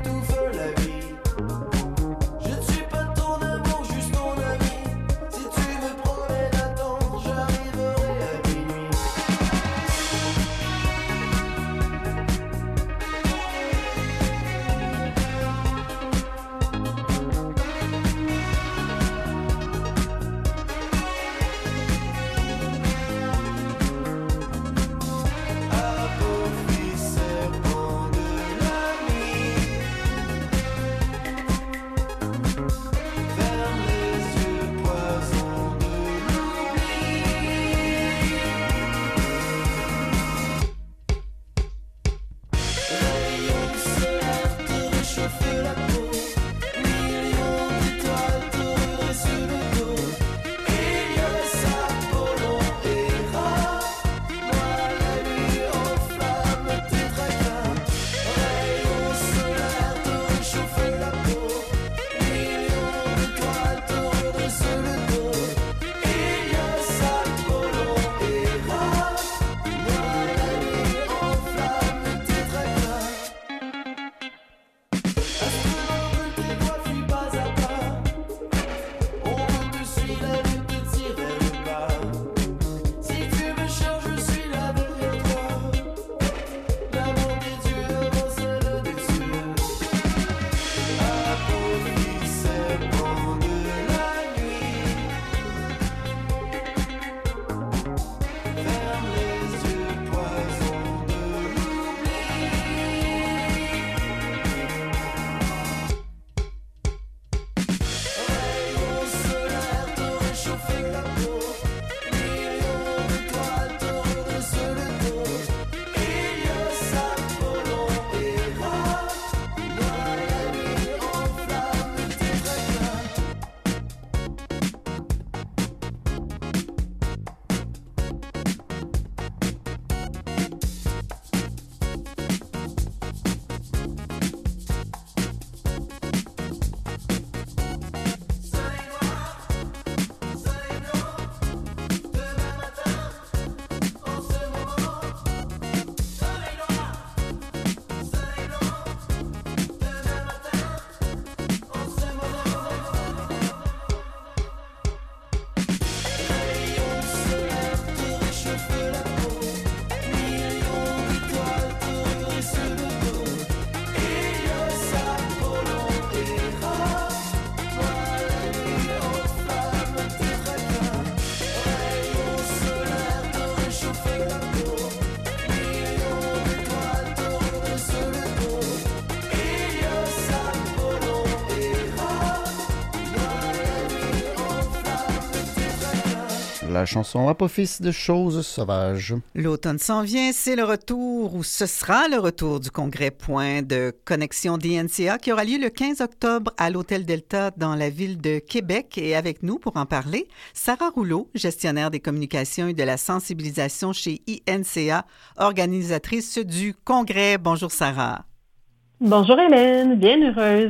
la chanson Apophis de choses sauvages. L'automne s'en vient, c'est le retour, ou ce sera le retour du congrès Point de connexion d'INCA qui aura lieu le 15 octobre à l'Hôtel Delta dans la ville de Québec. Et avec nous pour en parler, Sarah Rouleau, gestionnaire des communications et de la sensibilisation chez INCA, organisatrice du congrès. Bonjour Sarah. Bonjour Hélène, bien heureuse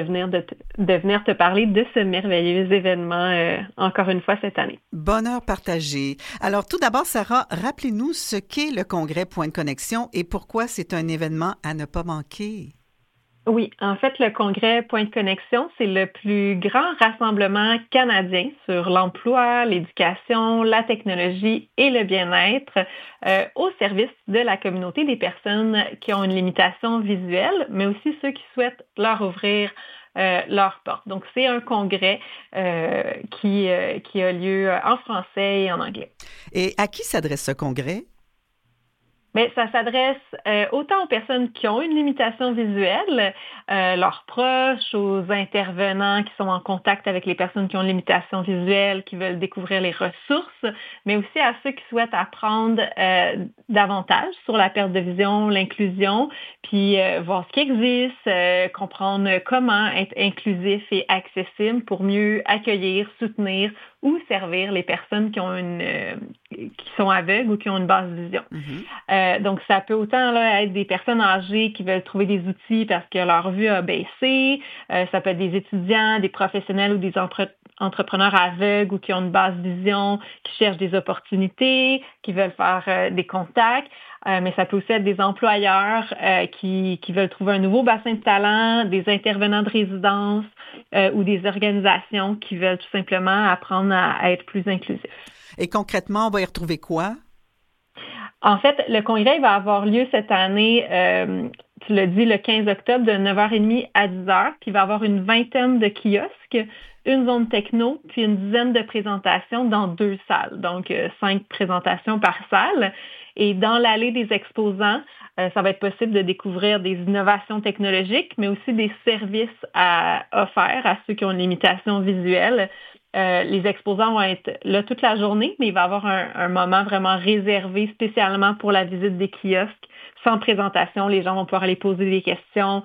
de venir te parler de ce merveilleux événement encore une fois cette année. Bonheur partagé. Alors tout d'abord Sarah, rappelez-nous ce qu'est le congrès Point de connexion et pourquoi c'est un événement à ne pas manquer. Oui, en fait, le congrès Point de connexion, c'est le plus grand rassemblement canadien sur l'emploi, l'éducation, la technologie et le bien-être au service de la communauté des personnes qui ont une limitation visuelle, mais aussi ceux qui souhaitent leur ouvrir leurs portes. Donc, c'est un congrès qui a lieu en français et en anglais. Et à qui s'adresse ce congrès? Mais ça s'adresse autant aux personnes qui ont une limitation visuelle, leurs proches, aux intervenants qui sont en contact avec les personnes qui ont une limitation visuelle, qui veulent découvrir les ressources, mais aussi à ceux qui souhaitent apprendre davantage sur la perte de vision, l'inclusion, puis voir ce qui existe, comprendre comment être inclusif et accessible pour mieux accueillir, soutenir ou servir les personnes qui sont aveugles ou qui ont une basse vision. Donc, ça peut autant être des personnes âgées qui veulent trouver des outils parce que leur vue a baissé. Ça peut être des étudiants, des professionnels ou des entrepreneurs aveugles ou qui ont une basse vision, qui cherchent des opportunités, qui veulent faire des contacts. Mais ça peut aussi être des employeurs qui veulent trouver un nouveau bassin de talent, des intervenants de résidence ou des organisations qui veulent tout simplement apprendre à être plus inclusifs. Et concrètement, on va y retrouver quoi? En fait, le congrès va avoir lieu cette année, tu l'as dit, le 15 octobre, de 9h30 à 10h, puis il va y avoir une vingtaine de kiosques, une zone techno, puis une dizaine de présentations dans 2 salles, donc 5 présentations par salle. Et dans l'allée des exposants, ça va être possible de découvrir des innovations technologiques, mais aussi des services offerts à ceux qui ont une limitation visuelle. Les exposants vont être là toute la journée, mais il va y avoir un moment vraiment réservé spécialement pour la visite des kiosques. Sans présentation, les gens vont pouvoir aller poser des questions,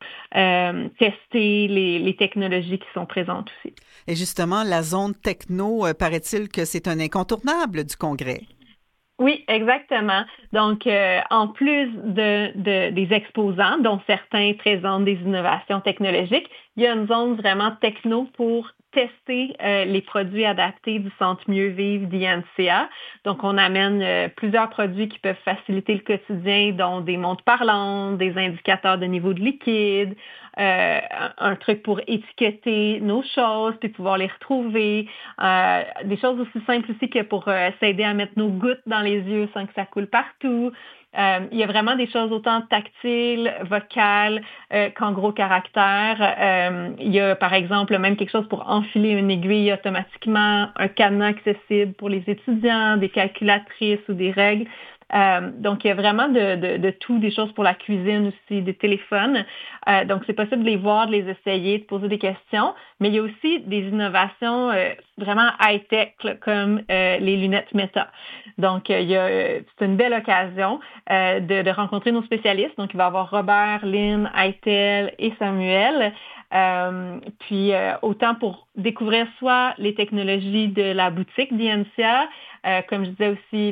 tester les technologies qui sont présentes aussi. Et justement, la zone techno, paraît-il que c'est un incontournable du congrès? Oui, exactement. Donc, en plus des exposants, dont certains présentent des innovations technologiques, il y a une zone vraiment techno pour tester les produits adaptés du Centre Mieux Vivre d'INCA. Donc, on amène plusieurs produits qui peuvent faciliter le quotidien, dont des montres parlantes, des indicateurs de niveau de liquide, un truc pour étiqueter nos choses, puis pouvoir les retrouver. Des choses aussi simples aussi que pour s'aider à mettre nos gouttes dans les yeux sans que ça coule partout. Il y a vraiment des choses autant tactiles, vocales qu'en gros caractères. Il y a par exemple même quelque chose pour enfiler une aiguille automatiquement, un cadenas accessible pour les étudiants, des calculatrices ou des règles. Donc, il y a vraiment de tout, des choses pour la cuisine aussi, des téléphones. Donc, c'est possible de les voir, de les essayer, de poser des questions. Mais il y a aussi des innovations vraiment high-tech, là, comme les lunettes Meta. Donc, c'est une belle occasion de rencontrer nos spécialistes. Donc, il va y avoir Robert, Lynn, Aitel et Samuel. Puis, autant pour découvrir soit les technologies de la boutique d'INCA, comme je disais aussi,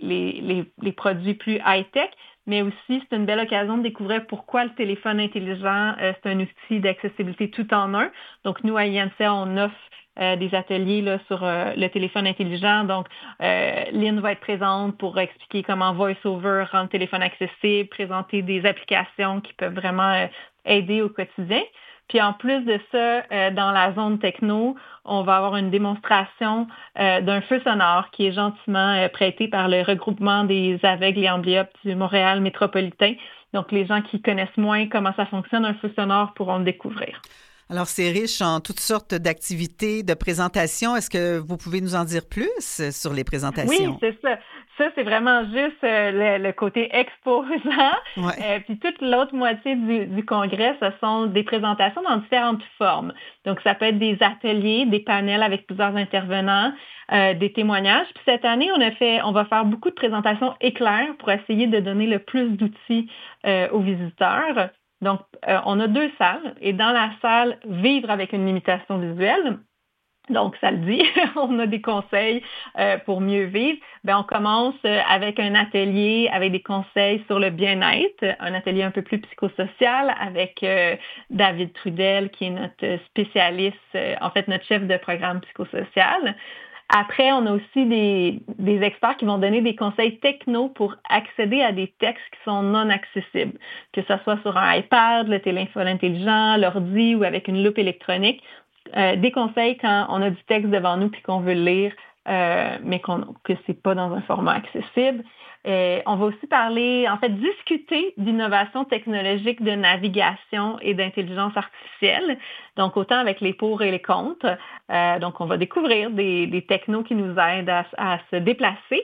les produits plus high-tech, mais aussi c'est une belle occasion de découvrir pourquoi le téléphone intelligent, c'est un outil d'accessibilité tout en un. Donc, nous, à INCA, on offre des ateliers là, sur le téléphone intelligent. Donc, Lynn va être présente pour expliquer comment VoiceOver rend le téléphone accessible, présenter des applications qui peuvent vraiment aider au quotidien. Puis en plus de ça, dans la zone techno, on va avoir une démonstration d'un feu sonore qui est gentiment prêté par le regroupement des aveugles et amblyopes du Montréal métropolitain. Donc, les gens qui connaissent moins comment ça fonctionne, un feu sonore, pourront le découvrir. Alors, c'est riche en toutes sortes d'activités, de présentations. Est-ce que vous pouvez nous en dire plus sur les présentations? Oui, c'est ça. Ça, c'est vraiment juste le côté exposant. Ouais. Puis toute l'autre moitié du congrès, ce sont des présentations dans différentes formes. Donc, ça peut être des ateliers, des panels avec plusieurs intervenants, des témoignages. Puis cette année, on va faire beaucoup de présentations éclairs pour essayer de donner le plus d'outils aux visiteurs. Donc, on a 2 salles. Et dans la salle « Vivre avec une limitation visuelle », donc, ça le dit, on a des conseils pour mieux vivre. On commence avec un atelier avec des conseils sur le bien-être, un atelier un peu plus psychosocial avec David Trudel, qui est notre spécialiste, en fait, notre chef de programme psychosocial. Après, on a aussi des experts qui vont donner des conseils techno pour accéder à des textes qui sont non accessibles, que ce soit sur un iPad, le téléphone intelligent, l'ordi ou avec une loupe électronique. Des conseils quand on a du texte devant nous puis qu'on veut le lire, mais que c'est pas dans un format accessible. On va aussi discuter d'innovation technologique de navigation et d'intelligence artificielle, donc autant avec les pour et les contre. Donc, on va découvrir des technos qui nous aident à se déplacer.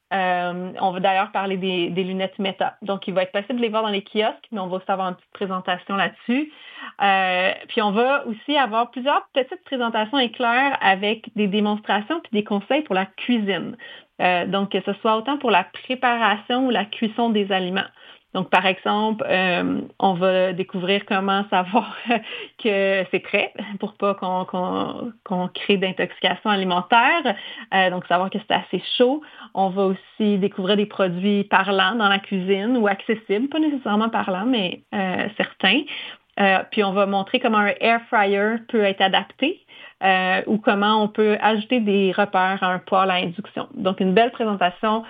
On va d'ailleurs parler des lunettes Meta. Donc, il va être possible de les voir dans les kiosques, mais on va aussi avoir une petite présentation là-dessus. Puis, on va aussi avoir plusieurs petites présentations éclairs avec des démonstrations puis des conseils pour la cuisine. Donc, que ce soit autant pour la préparation ou la cuisson des aliments. Donc, par exemple, on va découvrir comment savoir que c'est prêt pour pas qu'on crée d'intoxication alimentaire. Donc, savoir que c'est assez chaud. On va aussi découvrir des produits parlants dans la cuisine ou accessibles, pas nécessairement parlants, mais certains. Puis, on va montrer comment un air fryer peut être adapté. Ou comment on peut ajouter des repères à un poêle à induction. Donc, une belle présentation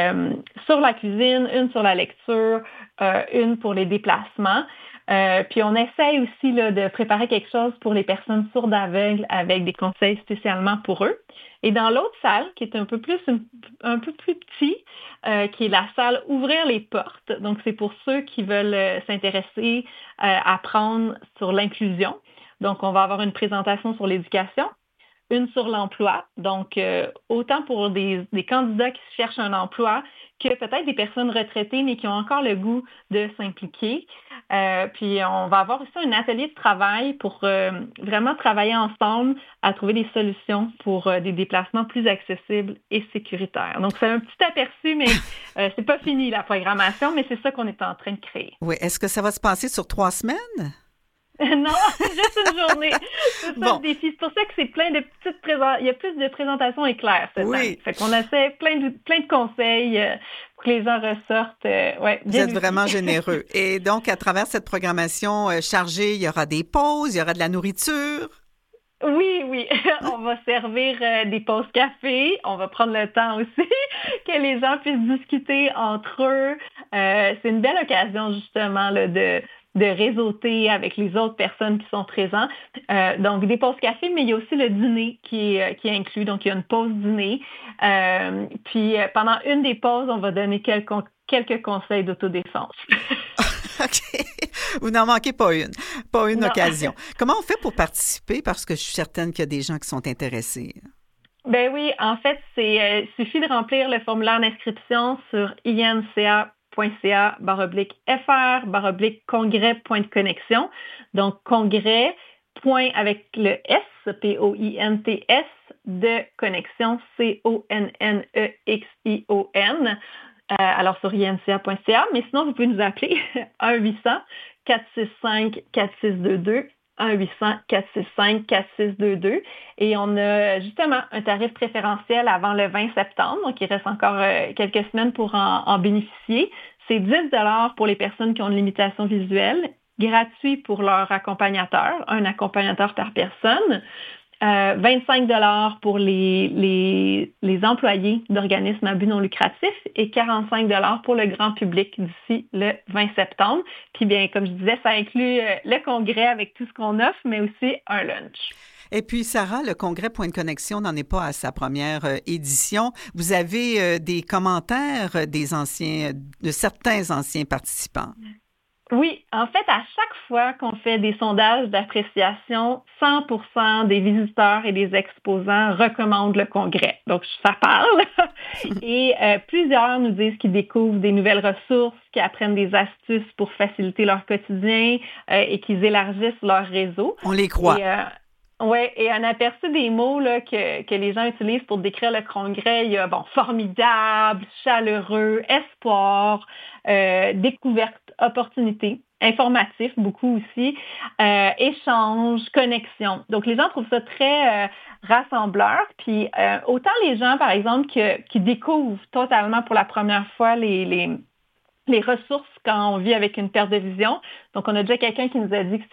sur la cuisine, une sur la lecture, une pour les déplacements. Puis, on essaye aussi de préparer quelque chose pour les personnes sourdes aveugles avec des conseils spécialement pour eux. Et dans l'autre salle, qui est un peu plus petit, qui est la salle « Ouvrir les portes ». Donc, c'est pour ceux qui veulent s'intéresser, apprendre sur l'inclusion. Donc, on va avoir une présentation sur l'éducation, une sur l'emploi. Donc, autant pour des candidats qui cherchent un emploi que peut-être des personnes retraitées, mais qui ont encore le goût de s'impliquer. Puis, on va avoir aussi un atelier de travail pour vraiment travailler ensemble à trouver des solutions pour des déplacements plus accessibles et sécuritaires. Donc, c'est un petit aperçu, mais c'est pas fini la programmation, mais c'est ça qu'on est en train de créer. Oui. Est-ce que ça va se passer sur 3 semaines? Non, c'est juste une journée. C'est ça le défi. C'est pour ça que c'est plein de petites présentations. Il y a plus de présentations éclairs cette année. Fait qu'on essaie plein de conseils pour que les gens ressortent. Vous êtes vraiment généreux. Et donc, à travers cette programmation chargée, il y aura des pauses, il y aura de la nourriture. Oui. On va servir des pauses café. On va prendre le temps aussi que les gens puissent discuter entre eux. C'est une belle occasion, justement, de réseauter avec les autres personnes qui sont présentes. Donc, des pauses café, mais il y a aussi le dîner qui est inclus. Donc, il y a une pause dîner. Puis, pendant une des pauses, on va donner quelques conseils d'autodéfense. OK. Vous n'en manquez pas une occasion. Comment on fait pour participer? Parce que je suis certaine qu'il y a des gens qui sont intéressés. Ben oui, en fait, il suffit de remplir le formulaire d'inscription sur inca.ca/fr/congrès.connexion. Donc, congrès, point avec le S, P-O-I-N-T-S, de connexion, C-O-N-N-E-X-I-O-N. Alors, sur inca.ca. Mais sinon, vous pouvez nous appeler 1-800-465-4622. 1-800-465-4622. Et on a justement un tarif préférentiel avant le 20 septembre. Donc, il reste encore quelques semaines pour en bénéficier. C'est 10 $ pour les personnes qui ont une limitation visuelle, gratuit pour leur accompagnateur, un accompagnateur par personne. 25 $ pour les employés d'organismes à but non lucratif et 45 $ pour le grand public d'ici le 20 septembre. Puis bien, comme je disais, ça inclut le congrès avec tout ce qu'on offre, mais aussi un lunch. Et puis, Sarah, le congrès Point de connexion n'en est pas à sa première édition. Vous avez des commentaires de certains anciens participants. Oui, en fait, à chaque fois qu'on fait des sondages d'appréciation, 100% des visiteurs et des exposants recommandent le congrès. Donc, ça parle. Et plusieurs nous disent qu'ils découvrent des nouvelles ressources, qu'ils apprennent des astuces pour faciliter leur quotidien et qu'ils élargissent leur réseau. On les croit. Oui, et un aperçu des mots là, que les gens utilisent pour décrire le congrès, il y a formidable, chaleureux, espoir, découverte, opportunité, informatif beaucoup aussi, échange, connexion. Donc les gens trouvent ça très rassembleur. Puis autant les gens, par exemple, qui découvrent totalement pour la première fois les ressources quand on vit avec une perte de vision. Donc, on a déjà quelqu'un qui nous a dit que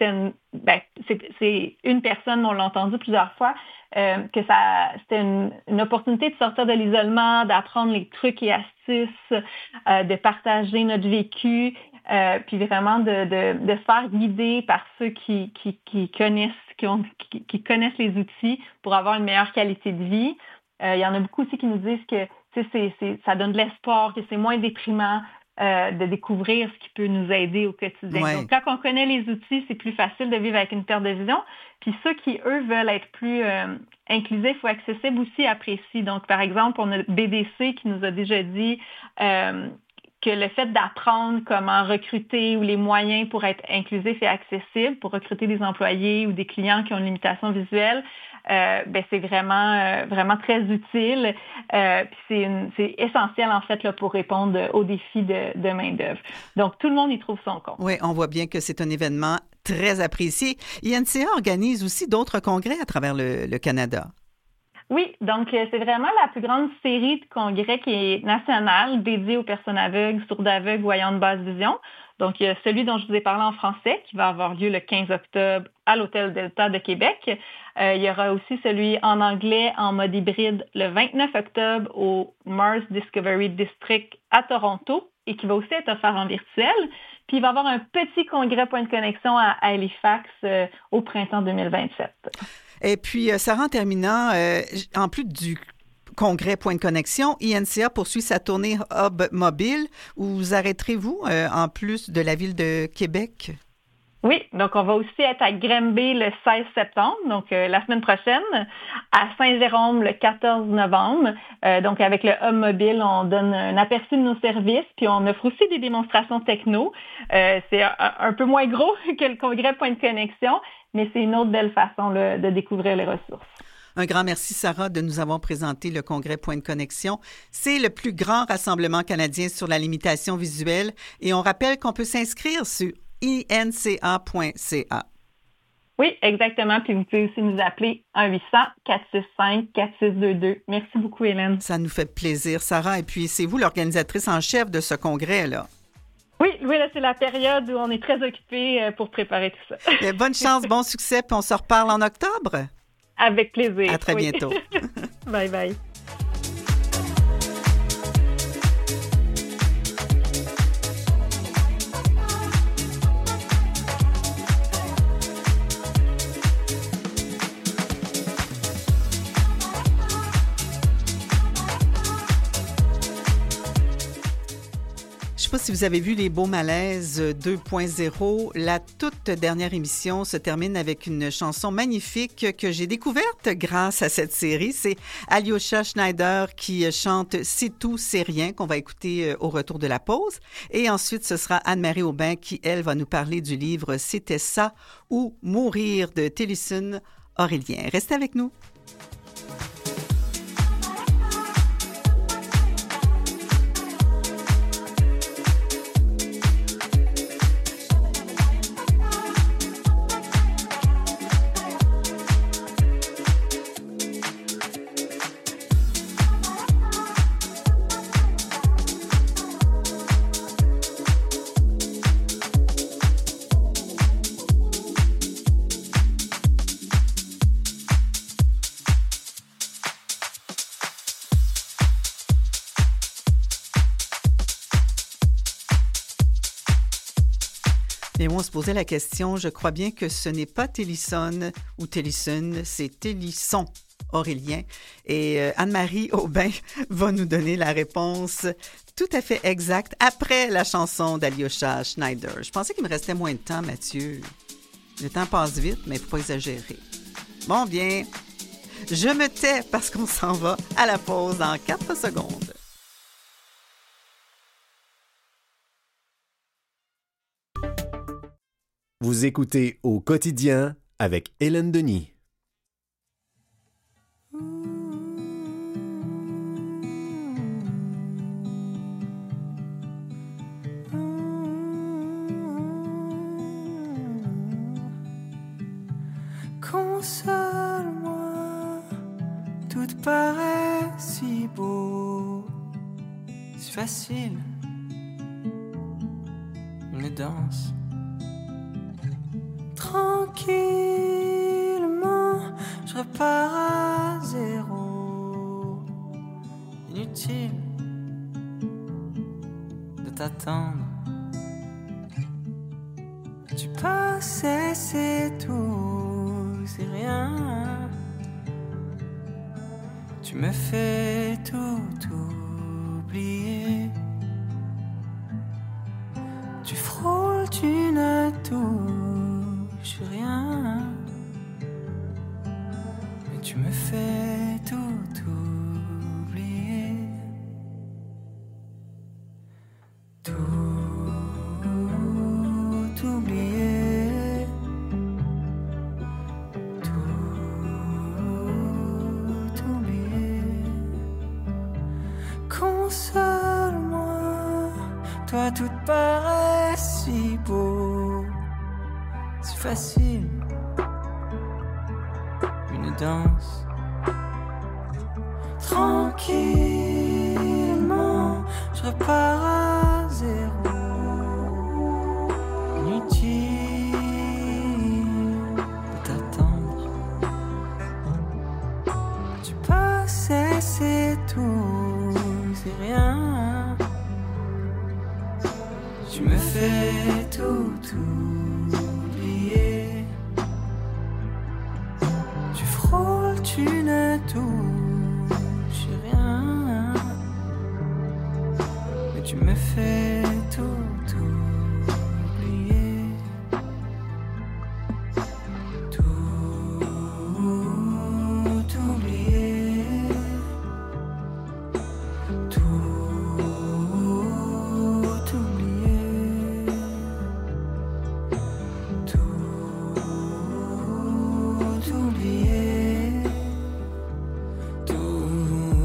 c'est une personne, on l'a entendu plusieurs fois, que c'était une opportunité de sortir de l'isolement, d'apprendre les trucs et astuces, de partager notre vécu, puis vraiment de se faire guider par ceux qui connaissent les outils pour avoir une meilleure qualité de vie. Il y en a beaucoup aussi qui nous disent que ça donne de l'espoir, que c'est moins déprimant, de découvrir ce qui peut nous aider au quotidien. Ouais. Donc, quand on connaît les outils, c'est plus facile de vivre avec une perte de vision. Puis ceux qui, eux, veulent être plus inclusifs ou accessibles aussi apprécient. Donc, par exemple, on a BDC qui nous a déjà dit que le fait d'apprendre comment recruter ou les moyens pour être inclusif et accessible, pour recruter des employés ou des clients qui ont une limitation visuelle, c'est vraiment très utile. Puis c'est essentiel, en fait, là, pour répondre aux défis de main-d'œuvre. Donc, tout le monde y trouve son compte. Oui, on voit bien que c'est un événement très apprécié. INCA organise aussi d'autres congrès à travers le Canada. Oui, donc c'est vraiment la plus grande série de congrès qui est nationale, dédiée aux personnes aveugles, sourdes aveugles, voyants de basse vision. Donc, il y a celui dont je vous ai parlé en français qui va avoir lieu le 15 octobre à l'Hôtel Delta de Québec. Il y aura aussi celui en anglais en mode hybride le 29 octobre au Mars Discovery District à Toronto et qui va aussi être offert en virtuel. Puis, il va y avoir un petit congrès point de connexion à Halifax au printemps 2027. Et puis, Sarah, en terminant, en plus du congrès Point de connexion, INCA poursuit sa tournée Hub Mobile. Où vous arrêterez-vous en plus de la ville de Québec? Oui, donc on va aussi être à Granby le 16 septembre, donc la semaine prochaine, à Saint-Jérôme le 14 novembre. Donc avec le Hub Mobile, on donne un aperçu de nos services, puis on offre aussi des démonstrations techno. C'est un peu moins gros que le congrès Point de connexion, mais c'est une autre belle façon là, de découvrir les ressources. Un grand merci, Sarah, de nous avoir présenté le congrès Point de connexion. C'est le plus grand rassemblement canadien sur la limitation visuelle et on rappelle qu'on peut s'inscrire sur inca.ca. Oui, exactement. Puis vous pouvez aussi nous appeler 1-800-465-4622. Merci beaucoup, Hélène. Ça nous fait plaisir, Sarah. Et puis, c'est vous l'organisatrice en chef de ce congrès-là. Oui, là, c'est la période où on est très occupé pour préparer tout ça. Mais bonne chance, bon succès, puis on se reparle en octobre. Avec plaisir. À très bientôt. Bye bye. Je ne sais pas si vous avez vu Les Beaux Malaises 2.0. La toute dernière émission se termine avec une chanson magnifique que j'ai découverte grâce à cette série. C'est Alyosha Schneider qui chante « C'est tout, c'est rien » qu'on va écouter au retour de la pause. Et ensuite, ce sera Anne-Marie Aubin qui, elle, va nous parler du livre « C'était ça » ou « Mourir » de Télisson Aurélien. Restez avec nous. Et on se posait la question, je crois bien que ce n'est pas Télisson ou Télisson, c'est Télisson Aurélien. Et Anne-Marie Aubin va nous donner la réponse tout à fait exact, après la chanson d'Alyosha Schneider. Je pensais qu'il me restait moins de temps, Mathieu. Le temps passe vite, mais il ne faut pas exagérer. Bon, bien, je me tais parce qu'on s'en va à la pause dans 4 secondes. Vous écoutez Au quotidien avec Hélène Denis. Console-moi, tout paraît si beau, si facile, une danse. Tranquillement, je repars à zéro. Inutile de t'attendre. Tu passais, c'est tout, c'est rien. Tu me fais tout oublier. Tu frôles, tu ne touches rien. Mais tu me fais tout oublier. Tout oublier. Tout oublier. Console-moi, toi tout paraît si beau, si facile, une danse. Tranquillement, je repars à zéro. Inutile de t'attendre. Tu passais, c'est tout, c'est rien. Tu me fais tout oublier. Tu frôles, tu ne touches rien. Mais tu me fais tout oublier. Tout oublier. Tout oublier. Tout oublier. Tout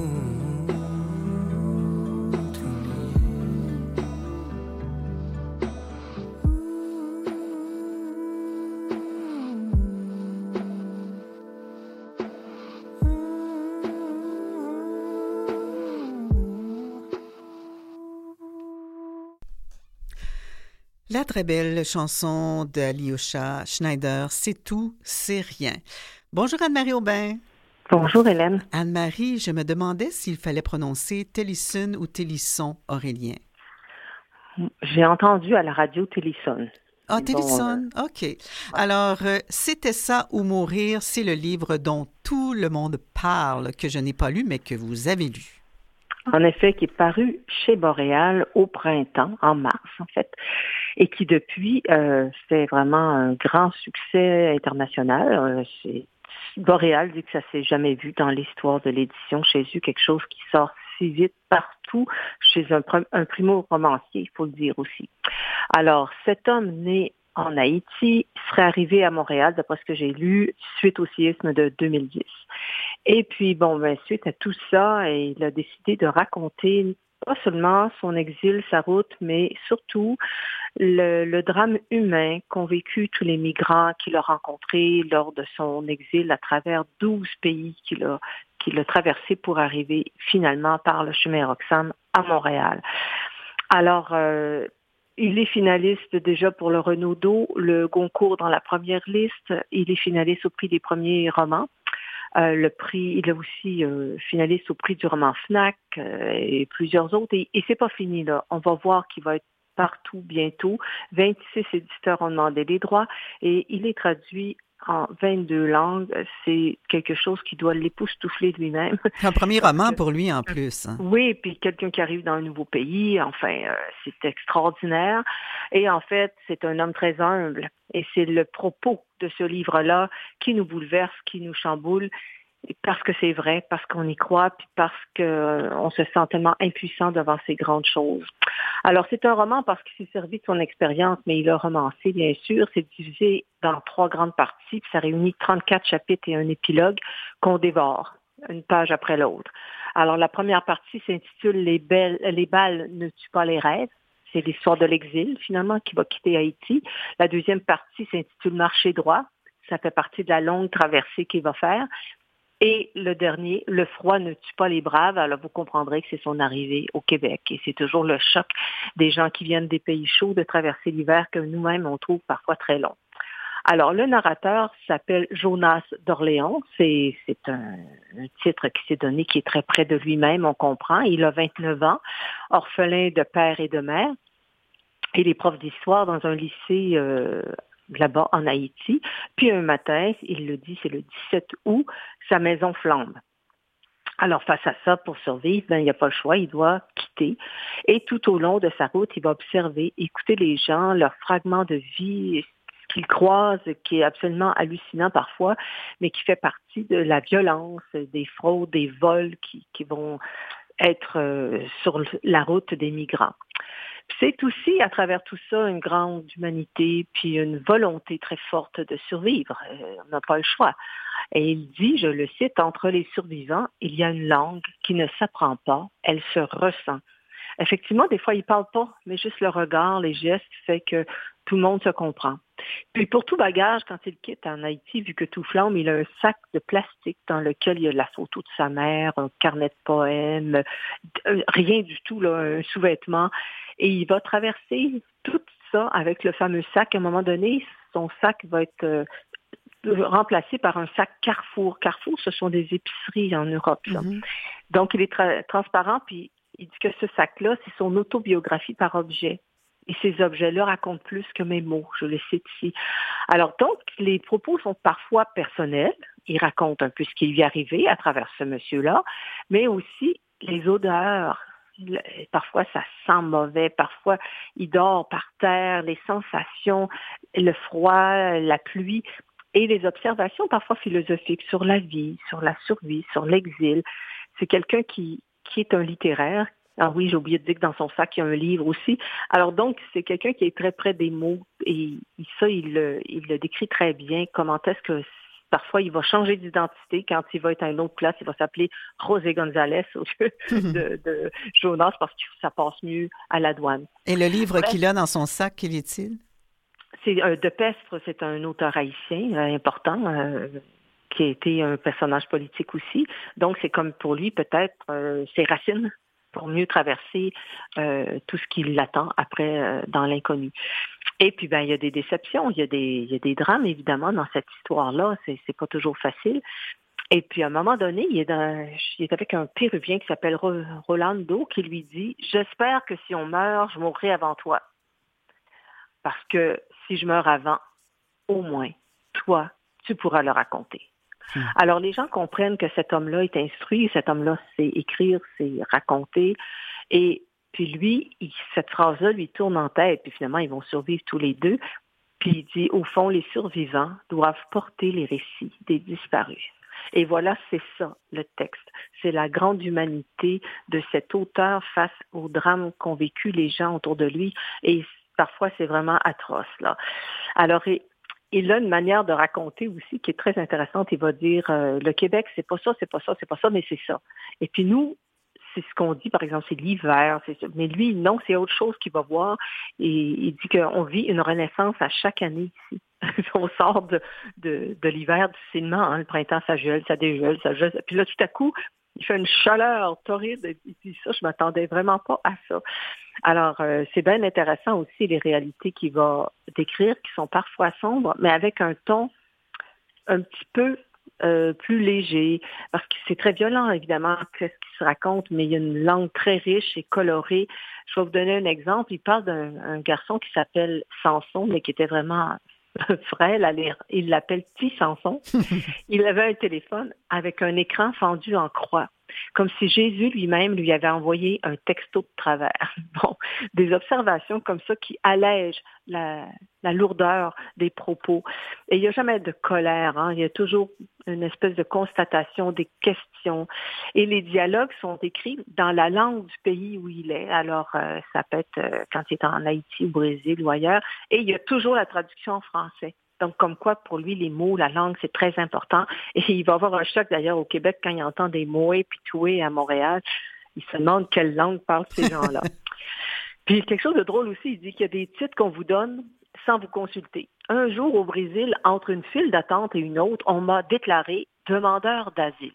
La très belle chanson d'Alyosha Schneider, C'est tout, c'est rien. Bonjour Anne-Marie Aubin. Bonjour Hélène. Anne-Marie, je me demandais s'il fallait prononcer Télisson ou Télisson, Aurélien. J'ai entendu à la radio Télisson. Ah, Télisson, OK. Alors, C'était ça ou mourir, c'est le livre dont tout le monde parle, que je n'ai pas lu, mais que vous avez lu. En effet, qui est paru chez Boréal au printemps, en mars en fait, et qui depuis fait vraiment un grand succès international. Boréal dit que ça s'est jamais vu dans l'histoire de l'édition chez eux, quelque chose qui sort si vite partout chez un primo-romancier, il faut le dire aussi. Alors, cet homme né en Haïti serait arrivé à Montréal, d'après ce que j'ai lu, suite au séisme de 2010. Et puis, suite à tout ça, il a décidé de raconter pas seulement son exil, sa route, mais surtout le drame humain qu'ont vécu tous les migrants qu'il a rencontrés lors de son exil à travers 12 pays qu'il a traversé pour arriver finalement par le chemin Roxham à Montréal. Alors, il est finaliste déjà pour le Renaudot, le Goncourt dans la première liste. Il est finaliste au prix des premiers romans. Il est aussi finaliste au prix du roman Fnac et plusieurs autres. Et c'est pas fini là. On va voir qu'il va être partout bientôt. 26 éditeurs ont demandé les droits et il est traduit en 22 langues, c'est quelque chose qui doit l'époustoufler de lui-même. C'est un premier roman pour lui en plus. Oui, puis quelqu'un qui arrive dans un nouveau pays, enfin, c'est extraordinaire. Et en fait, c'est un homme très humble. Et c'est le propos de ce livre-là qui nous bouleverse, qui nous chamboule, parce que c'est vrai, parce qu'on y croit, puis parce qu'on se sent tellement impuissant devant ces grandes choses. Alors, c'est un roman parce qu'il s'est servi de son expérience, mais il a romancé, bien sûr. C'est divisé dans 3 grandes parties, puis ça réunit 34 chapitres et un épilogue qu'on dévore, une page après l'autre. Alors, la première partie s'intitule Les balles ne tuent pas les rêves. C'est l'histoire de l'exil, finalement, qui va quitter Haïti. La deuxième partie s'intitule Marcher droit. Ça fait partie de la longue traversée qu'il va faire. Et le dernier, Le froid ne tue pas les braves. Alors, vous comprendrez que c'est son arrivée au Québec. Et c'est toujours le choc des gens qui viennent des pays chauds de traverser l'hiver que nous-mêmes, on trouve parfois très long. Alors, le narrateur s'appelle Jonas d'Orléans. C'est un titre qui s'est donné, qui est très près de lui-même, on comprend. Il a 29 ans, orphelin de père et de mère. Il est prof d'histoire dans un lycée là-bas en Haïti. Puis un matin, il le dit, c'est le 17 août, sa maison flambe. Alors, face à ça, pour survivre, il n'y a pas le choix, il doit quitter. Et tout au long de sa route, il va observer, écouter les gens, leurs fragments de vie, ce qu'ils croisent, qui est absolument hallucinant parfois, mais qui fait partie de la violence, des fraudes, des vols qui vont être sur la route des migrants. C'est aussi, à travers tout ça, une grande humanité, puis une volonté très forte de survivre. On n'a pas le choix. Et il dit, je le cite, entre les survivants, il y a une langue qui ne s'apprend pas, elle se ressent. Effectivement, des fois, il ne parle pas, mais juste le regard, les gestes, fait que tout le monde se comprend. Puis pour tout bagage, quand il quitte en Haïti, vu que tout flambe, il a un sac de plastique dans lequel il y a la photo de sa mère, un carnet de poèmes, rien du tout, là, un sous-vêtement. Et il va traverser tout ça avec le fameux sac. À un moment donné, son sac va être remplacé par un sac Carrefour. Carrefour, ce sont des épiceries en Europe. Ça. Mm-hmm. Donc, il est transparent, puis il dit que ce sac-là, c'est son autobiographie par objet. Et ces objets-là racontent plus que mes mots, je le cite ici. Alors donc, les propos sont parfois personnels. Il raconte un peu ce qui lui est arrivé à travers ce monsieur-là, mais aussi les odeurs. Parfois, ça sent mauvais. Parfois, il dort par terre, les sensations, le froid, la pluie et les observations parfois philosophiques sur la vie, sur la survie, sur l'exil. C'est quelqu'un qui est un littéraire. Ah oui, j'ai oublié de dire que dans son sac, il y a un livre aussi. Alors donc, c'est quelqu'un qui est très près des mots et ça, il le décrit très bien. Comment est-ce que parfois, il va changer d'identité quand il va être à une autre place. Il va s'appeler José González au lieu de Jonas parce que ça passe mieux à la douane. Et le livre qu'il a dans son sac, quel est-il? C'est De Pestre, c'est un auteur haïtien important qui a été un personnage politique aussi. Donc, c'est comme pour lui, peut-être, ses racines pour mieux traverser tout ce qui l'attend après dans l'inconnu. Et puis, il y a des déceptions, il y a des drames, évidemment, dans cette histoire-là. C'est pas toujours facile. Et puis, à un moment donné, il est avec un Péruvien qui s'appelle Rolando qui lui dit « J'espère que si on meurt, je mourrai avant toi. Parce que si je meurs avant, au moins, toi, tu pourras le raconter. » Alors, les gens comprennent que cet homme-là est instruit, cet homme-là sait écrire, sait raconter. Et puis lui, cette phrase-là lui tourne en tête. Puis finalement, ils vont survivre tous les deux. Puis il dit, au fond, les survivants doivent porter les récits des disparus. Et voilà, c'est ça, le texte. C'est la grande humanité de cet auteur face au drame qu'ont vécu les gens autour de lui. Et parfois, c'est vraiment atroce, là. Alors, il a une manière de raconter aussi qui est très intéressante. Il va dire, le Québec, c'est pas ça, mais c'est ça. Et puis nous, c'est ce qu'on dit, par exemple, c'est l'hiver. Mais lui, non, c'est autre chose qu'il va voir. Et il dit qu'on vit une renaissance à chaque année ici. On sort de l'hiver difficilement. Hein. Le printemps, ça gèle, ça dégèle, ça gèle. Puis là, tout à coup, il fait une chaleur torride. Et puis ça, je m'attendais vraiment pas à ça. Alors, c'est bien intéressant aussi les réalités qu'il va décrire, qui sont parfois sombres, mais avec un ton un petit peu plus léger, parce que c'est très violent, évidemment, ce qui se raconte, mais il y a une langue très riche et colorée. Je vais vous donner un exemple. Il parle d'un garçon qui s'appelle Samson, mais qui était vraiment frêle, il l'appelle Petit Samson. Il avait un téléphone avec un écran fendu en croix, comme si Jésus lui-même lui avait envoyé un texto de travers. Bon, des observations comme ça qui allègent la lourdeur des propos. Et il n'y a jamais de colère, hein? Il y a toujours une espèce de constatation, des questions. Et les dialogues sont écrits dans la langue du pays où il est. Alors, ça peut être quand il est en Haïti, au Brésil ou ailleurs. Et il y a toujours la traduction en français. Donc, comme quoi, pour lui, les mots, la langue, c'est très important. Et il va avoir un choc, d'ailleurs, au Québec, quand il entend des mots et pitoués à Montréal. Il se demande quelle langue parlent ces gens-là. Puis, quelque chose de drôle aussi, il dit qu'il y a des titres qu'on vous donne sans vous consulter. Un jour, au Brésil, entre une file d'attente et une autre, on m'a déclaré demandeur d'asile.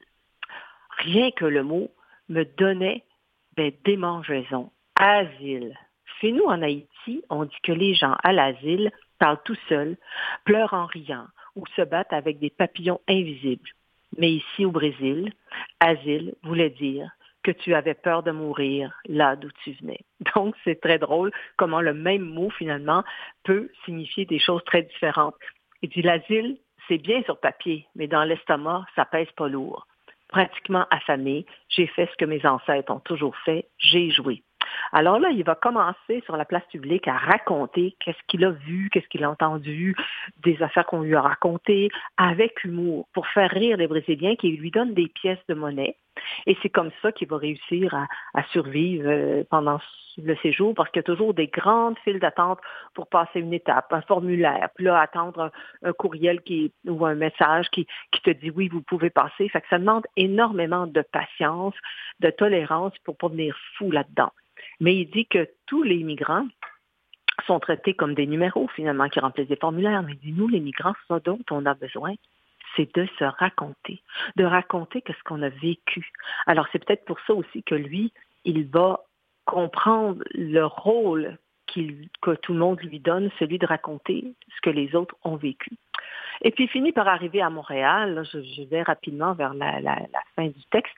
Rien que le mot me donnait des démangeaisons. Asile. Chez nous, en Haïti, on dit que les gens à l'asile parlent tout seuls, pleurent en riant ou se battent avec des papillons invisibles. Mais ici, au Brésil, asile voulait dire que tu avais peur de mourir là d'où tu venais. Donc, c'est très drôle comment le même mot, finalement, peut signifier des choses très différentes. Il dit, l'asile, c'est bien sur papier, mais dans l'estomac, ça pèse pas lourd. Pratiquement affamé, j'ai fait ce que mes ancêtres ont toujours fait, j'ai joué. Alors là, il va commencer sur la place publique à raconter qu'est-ce qu'il a vu, qu'est-ce qu'il a entendu, des affaires qu'on lui a racontées, avec humour, pour faire rire les Brésiliens qui lui donnent des pièces de monnaie. Et c'est comme ça qu'il va réussir à survivre pendant le séjour, parce qu'il y a toujours des grandes files d'attente pour passer une étape, un formulaire, puis là, attendre un courriel ou un message qui te dit oui, vous pouvez passer. Fait que ça demande énormément de patience, de tolérance pour pas venir fou là-dedans. Mais il dit que tous les migrants sont traités comme des numéros, finalement, qui remplissent des formulaires. Mais il dit, nous, les migrants, ce dont on a besoin, c'est de se raconter, de raconter ce qu'on a vécu. Alors, c'est peut-être pour ça aussi que lui, il va comprendre le rôle que tout le monde lui donne, celui de raconter ce que les autres ont vécu. Et puis, il finit par arriver à Montréal. Là, je vais rapidement vers la fin du texte,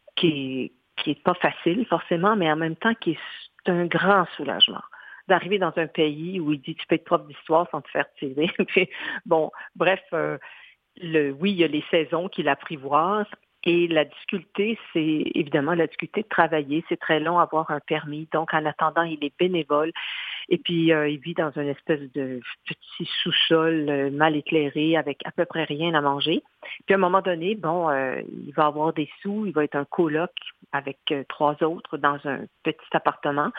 qui est pas facile, forcément, mais en même temps, qui est un grand soulagement d'arriver dans un pays où il dit, tu peux être prof d'histoire sans te faire tirer. Puis, bon, bref, oui, il y a les saisons qu'il apprivoise. Et la difficulté, c'est évidemment la difficulté de travailler. C'est très long avoir un permis. Donc, en attendant, il est bénévole. Et puis, il vit dans une espèce de petit sous-sol mal éclairé avec à peu près rien à manger. Puis, à un moment donné, il va avoir des sous. Il va être un coloc avec 3 autres dans un petit appartement.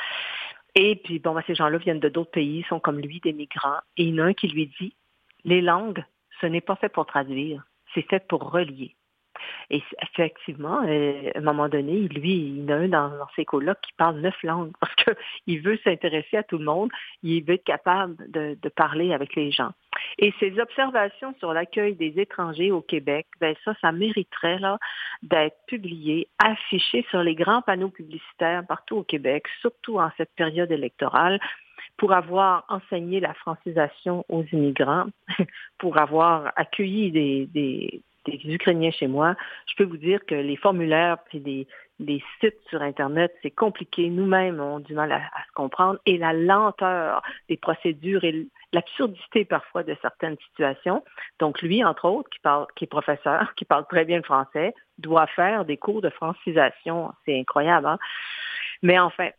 Et puis, ces gens-là viennent de d'autres pays, sont comme lui, des migrants. Et il y en a un qui lui dit, les langues, ce n'est pas fait pour traduire, c'est fait pour relier. Et effectivement, à un moment donné, il y en a un dans ses colocs qui parle 9 langues parce qu'il veut s'intéresser à tout le monde, il veut être capable de parler avec les gens. Et ses observations sur l'accueil des étrangers au Québec, ça mériterait là d'être publié, affiché sur les grands panneaux publicitaires partout au Québec, surtout en cette période électorale, pour avoir enseigné la francisation aux immigrants, pour avoir accueilli des Ukrainiens chez moi. Je peux vous dire que les formulaires et les sites sur Internet, c'est compliqué. Nous-mêmes, on a du mal à se comprendre. Et la lenteur des procédures et l'absurdité parfois de certaines situations. Donc, lui, entre autres, qui est professeur, qui parle très bien le français, doit faire des cours de francisation. C'est incroyable, hein? Mais enfin,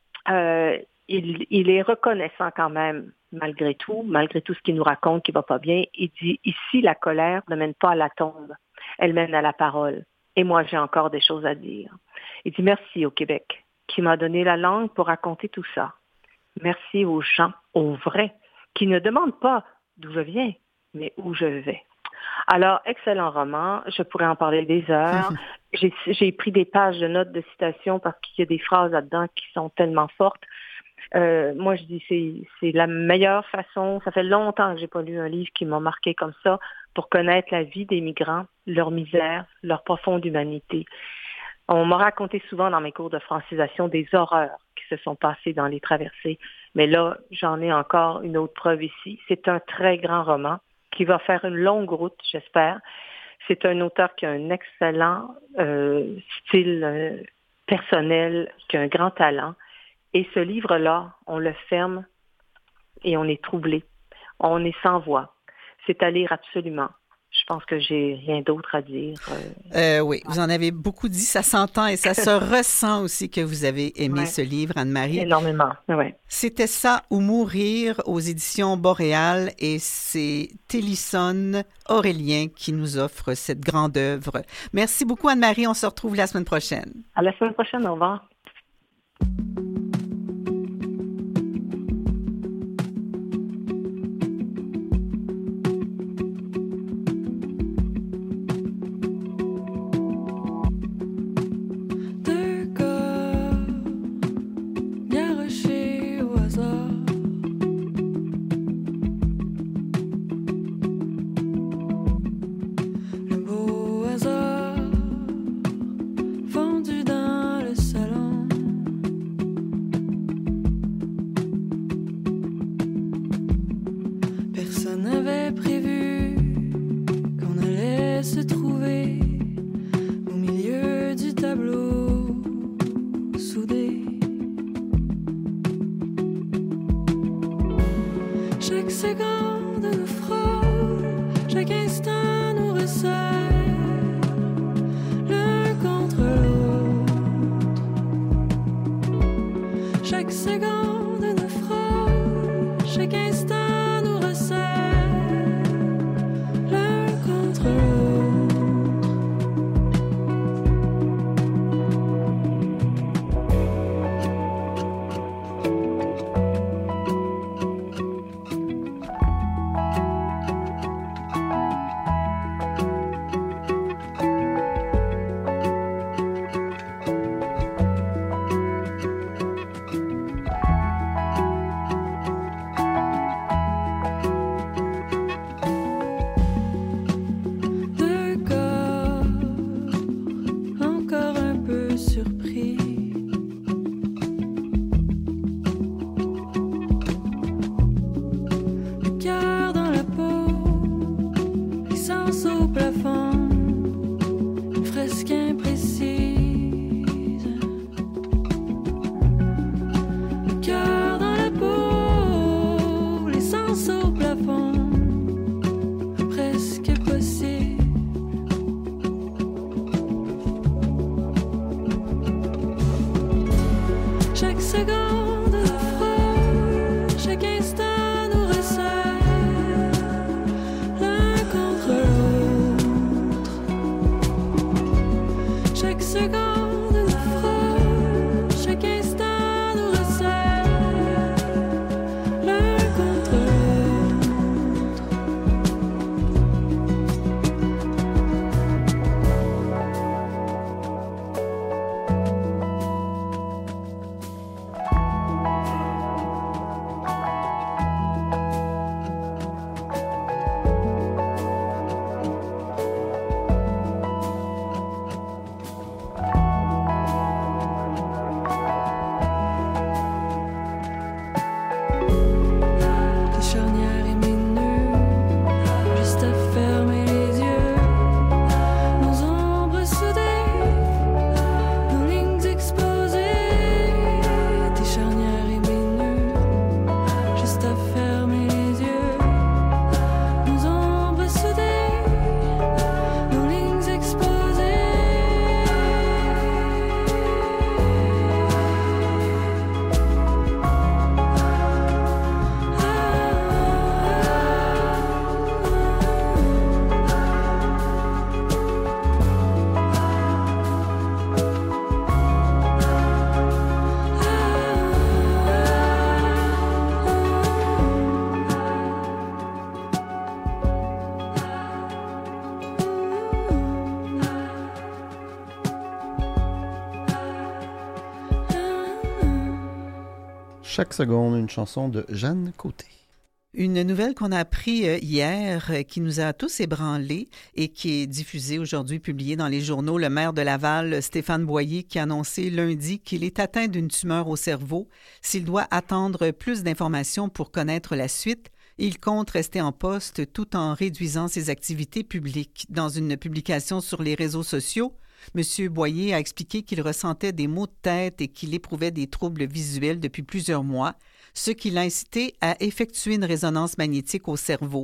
il est reconnaissant quand même, malgré tout ce qu'il nous raconte qui va pas bien. Il dit, ici, la colère ne mène pas à la tombe. Elle mène à la parole. Et moi, j'ai encore des choses à dire. Il dit merci au Québec, qui m'a donné la langue pour raconter tout ça. Merci aux gens, aux vrais, qui ne demandent pas d'où je viens, mais où je vais. Alors, excellent roman. Je pourrais en parler des heures. J'ai pris des pages de notes de citation parce qu'il y a des phrases là-dedans qui sont tellement fortes. Moi, je dis c'est la meilleure façon. Ça fait longtemps que j'ai pas lu un livre qui m'a marqué comme ça pour connaître la vie des migrants, leur misère, leur profonde humanité. On m'a raconté souvent dans mes cours de francisation des horreurs qui se sont passées dans les traversées. Mais là, j'en ai encore une autre preuve ici. C'est un très grand roman qui va faire une longue route, j'espère. C'est un auteur qui a un excellent style personnel, qui a un grand talent. Et ce livre-là, on le ferme et on est troublé. On est sans voix. c'est à lire absolument. Je pense que j'ai rien d'autre à dire. Oui, vous en avez beaucoup dit, ça s'entend et ça se ressent aussi que vous avez aimé ce livre, Anne-Marie. Énormément, oui. C'était Ça ou mourir aux éditions Boréal et c'est Télisson Aurélien qui nous offre cette grande œuvre. Merci beaucoup Anne-Marie, on se retrouve la semaine prochaine. À la semaine prochaine, au revoir. Chaque seconde, une chanson de Jeanne Côté. Une nouvelle qu'on a appris hier, qui nous a tous ébranlés et qui est diffusée aujourd'hui, publiée dans les journaux. Le maire de Laval, Stéphane Boyer, qui a annoncé lundi qu'il est atteint d'une tumeur au cerveau. S'il doit attendre plus d'informations pour connaître la suite, il compte rester en poste tout en réduisant ses activités publiques. Dans une publication sur les réseaux sociaux, M. Boyer a expliqué qu'il ressentait des maux de tête et qu'il éprouvait des troubles visuels depuis plusieurs mois, ce qui l'a incité à effectuer une résonance magnétique au cerveau.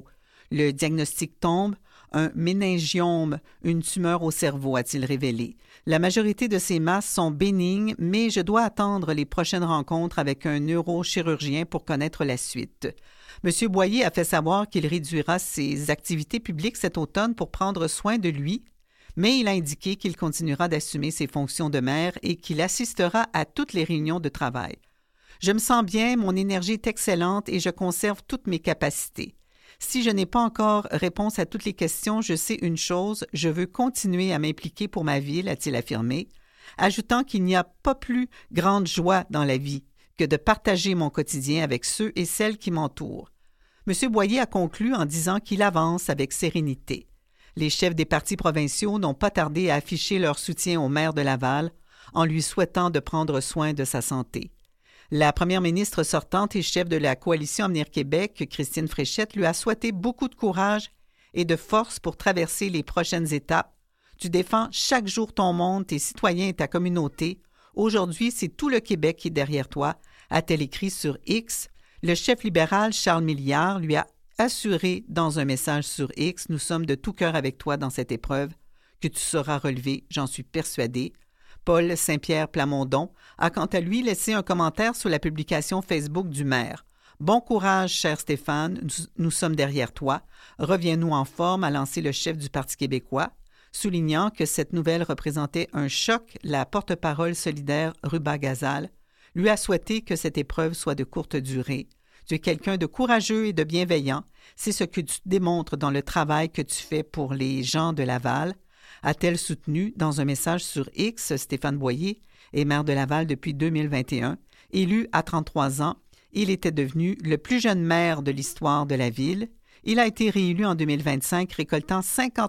Le diagnostic tombe. Un méningiome, une tumeur au cerveau, a-t-il révélé. La majorité de ces masses sont bénignes, mais je dois attendre les prochaines rencontres avec un neurochirurgien pour connaître la suite. M. Boyer a fait savoir qu'il réduira ses activités publiques cet automne pour prendre soin de lui, mais il a indiqué qu'il continuera d'assumer ses fonctions de maire et qu'il assistera à toutes les réunions de travail. Je me sens bien, mon énergie est excellente et je conserve toutes mes capacités. Si je n'ai pas encore réponse à toutes les questions, je sais une chose, je veux continuer à m'impliquer pour ma ville, a-t-il affirmé, ajoutant qu'il n'y a pas plus grande joie dans la vie que de partager mon quotidien avec ceux et celles qui m'entourent. M. Boyer a conclu en disant qu'il avance avec sérénité. Les chefs des partis provinciaux n'ont pas tardé à afficher leur soutien au maire de Laval en lui souhaitant de prendre soin de sa santé. La première ministre sortante et chef de la Coalition Avenir Québec, Christine Fréchette, lui a souhaité beaucoup de courage et de force pour traverser les prochaines étapes. Tu défends chaque jour ton monde, tes citoyens et ta communauté. Aujourd'hui, c'est tout le Québec qui est derrière toi, a-t-elle écrit sur X. Le chef libéral Charles Milliard lui a assuré dans un message sur X « Nous sommes de tout cœur avec toi dans cette épreuve, que tu sauras relever, j'en suis persuadé. » Paul Saint-Pierre Plamondon a quant à lui laissé un commentaire sur la publication Facebook du maire. « Bon courage, cher Stéphane, nous sommes derrière toi. Reviens-nous en forme », a lancé le chef du Parti québécois. Soulignant que cette nouvelle représentait un choc, la porte-parole solidaire Ruba Gazal lui a souhaité que cette épreuve soit de courte durée. Tu es quelqu'un de courageux et de bienveillant. C'est ce que tu démontres dans le travail que tu fais pour les gens de Laval. A-t-elle soutenu dans un message sur X, Stéphane Boyer est maire de Laval depuis 2021. Élu à 33 ans, il était devenu le plus jeune maire de l'histoire de la ville. Il a été réélu en 2025, récoltant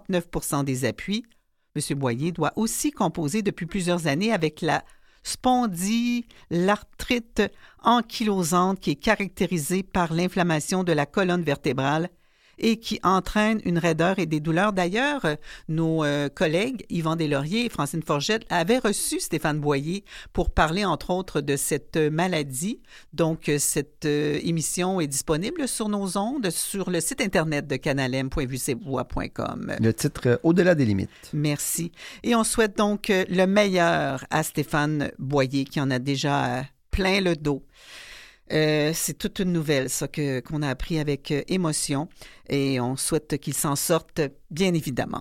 59% des appuis. M. Boyer doit aussi composer depuis plusieurs années avec la spondylarthrite ankylosante qui est caractérisée par l'inflammation de la colonne vertébrale et qui entraîne une raideur et des douleurs. D'ailleurs, nos collègues Yvan Deslauriers et Francine Forget avaient reçu Stéphane Boyer pour parler, entre autres, de cette maladie. Donc, cette émission est disponible sur nos ondes, sur le site Internet de canalem.vuesetvoix.com. Le titre « Au-delà des limites ». Merci. Et on souhaite donc le meilleur à Stéphane Boyer, qui en a déjà plein le dos. C'est toute une nouvelle, ça, qu'on a appris avec émotion et on souhaite qu'il s'en sorte, bien évidemment.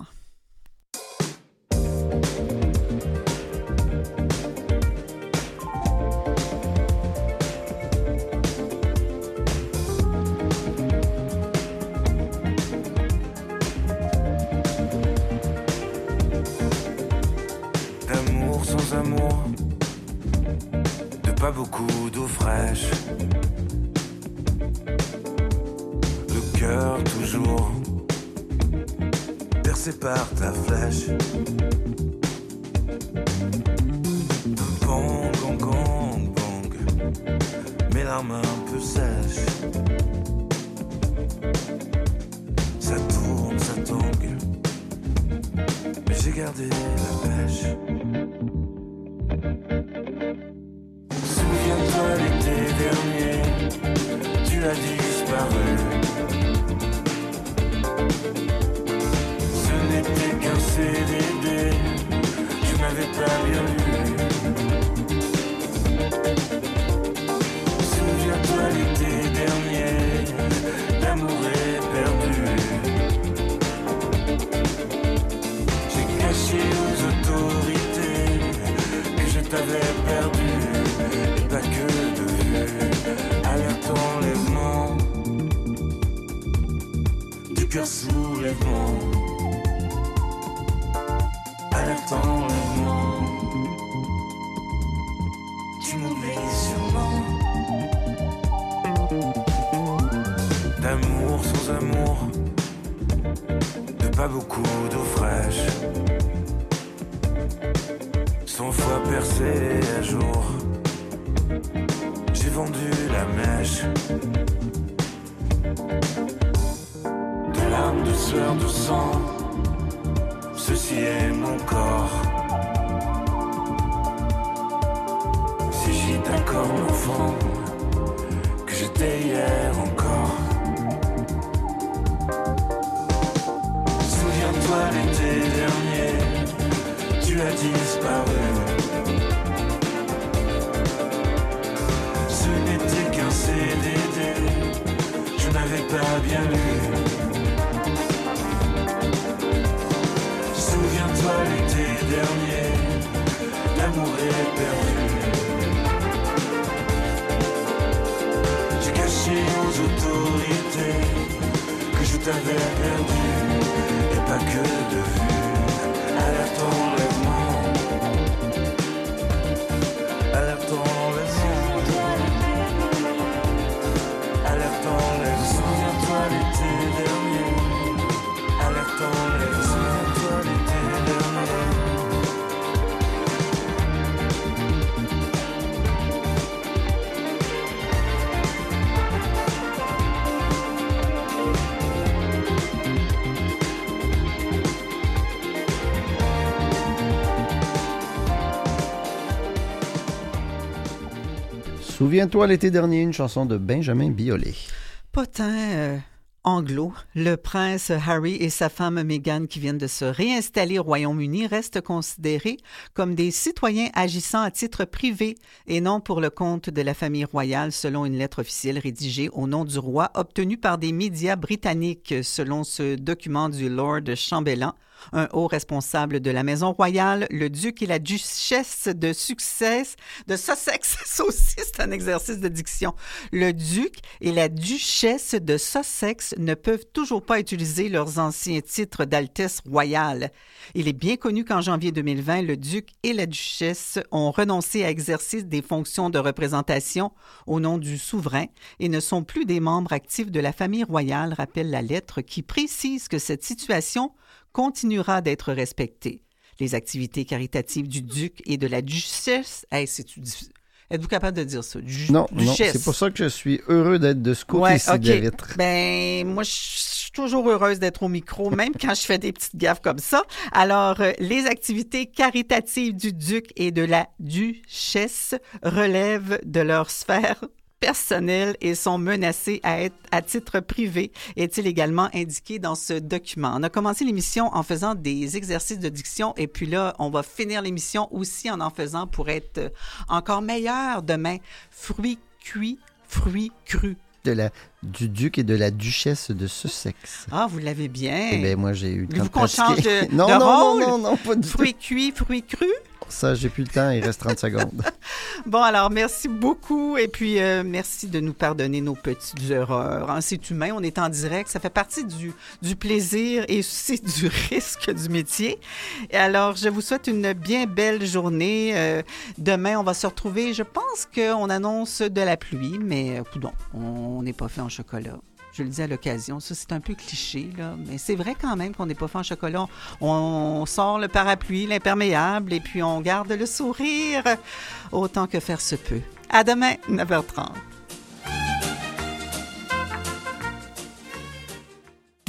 D'amour sans amour, de pas beaucoup d'eau fraîche. Le cœur toujours percé par ta flèche. Bang, bang, bang, bang, mes larmes un peu sèches. Ça tourne, ça tangue, mais j'ai gardé la pêche. Souviens-toi l'été dernier, tu as disparu. Ce n'était qu'un CDD, tu m'avais pas bien lu. Souviens-toi l'été dernier, l'amour est perdu. J'ai caché aux autorités que je t'avais perdu. Pas que de vue, alerte enlèvement, du cœur soulèvement, alerte enlèvement, tu m'oublies sûrement. D'amour sans amour, de pas beaucoup d'eau fraîche, 100 fois percé à jour. J'ai vendu la mèche, de larmes, de sueur, de sang. Ceci est mon corps. Si j'y d'accord l'enfant que j'étais hier encore. tu as disparu. Ce n'était qu'un CDD, je n'avais pas bien lu. Souviens-toi l'été dernier, l'amour est perdu. J'ai caché aux autorités que je t'avais perdu, et pas que de vue. Alerte enlèvement, alerte enlèvement, alerte enlèvement. Souviens-toi l'été dernier, alerte enlèvement. Souviens-toi l'été dernier. Souviens-toi l'été dernier, une chanson de Benjamin Biolay. Potin anglo, le prince Harry et sa femme Meghan qui viennent de se réinstaller au Royaume-Uni restent considérés comme des citoyens agissant à titre privé et non pour le compte de la famille royale selon une lettre officielle rédigée au nom du roi obtenue par des médias britanniques selon ce document du Lord Chambellan. Un haut responsable de la maison royale, le duc et la duchesse de Sussex, ça aussi c'est un exercice de diction. Le duc et la duchesse de Sussex ne peuvent toujours pas utiliser leurs anciens titres d'altesse royale. Il est bien connu qu'en janvier 2020, le duc et la duchesse ont renoncé à exercer des fonctions de représentation au nom du souverain et ne sont plus des membres actifs de la famille royale, rappelle la lettre qui précise que cette situation continuera d'être respectée. Les activités caritatives du duc et de la duchesse... Êtes-vous capable de dire ça? Non, duchesse. C'est pour ça que je suis heureux d'être de ce côté-ci de la vitre. Moi, je suis toujours heureuse d'être au micro, même quand je fais des petites gaffes comme ça. Alors, les activités caritatives du duc et de la duchesse relèvent de leur sphère personnelles et sont menacées à être à titre privé, est-il également indiqué dans ce document. On a commencé l'émission en faisant des exercices de diction et puis là, on va finir l'émission aussi en faisant pour être encore meilleur demain. Fruits cuits, fruits crus. Du duc et de la duchesse de Sussex. Ah, vous l'avez bien. Eh bien, moi, j'ai eu le temps de qu'on change de rôle? Non, pas du tout. Fruits cuits, fruits crus? Ça, j'ai plus le temps, il reste 30 secondes. Bon, alors, merci beaucoup et puis merci de nous pardonner nos petites erreurs. Hein, c'est humain, on est en direct, ça fait partie du plaisir et aussi du risque du métier. Et alors, je vous souhaite une bien belle journée. Demain, on va se retrouver, je pense qu'on annonce de la pluie, mais coudonc, on n'est pas fait en chocolat. Je le dis à l'occasion, ça c'est un peu cliché, là, mais c'est vrai quand même qu'on n'est pas fait en chocolat. On sort le parapluie, l'imperméable, et puis on garde le sourire autant que faire se peut. À demain, 9h30.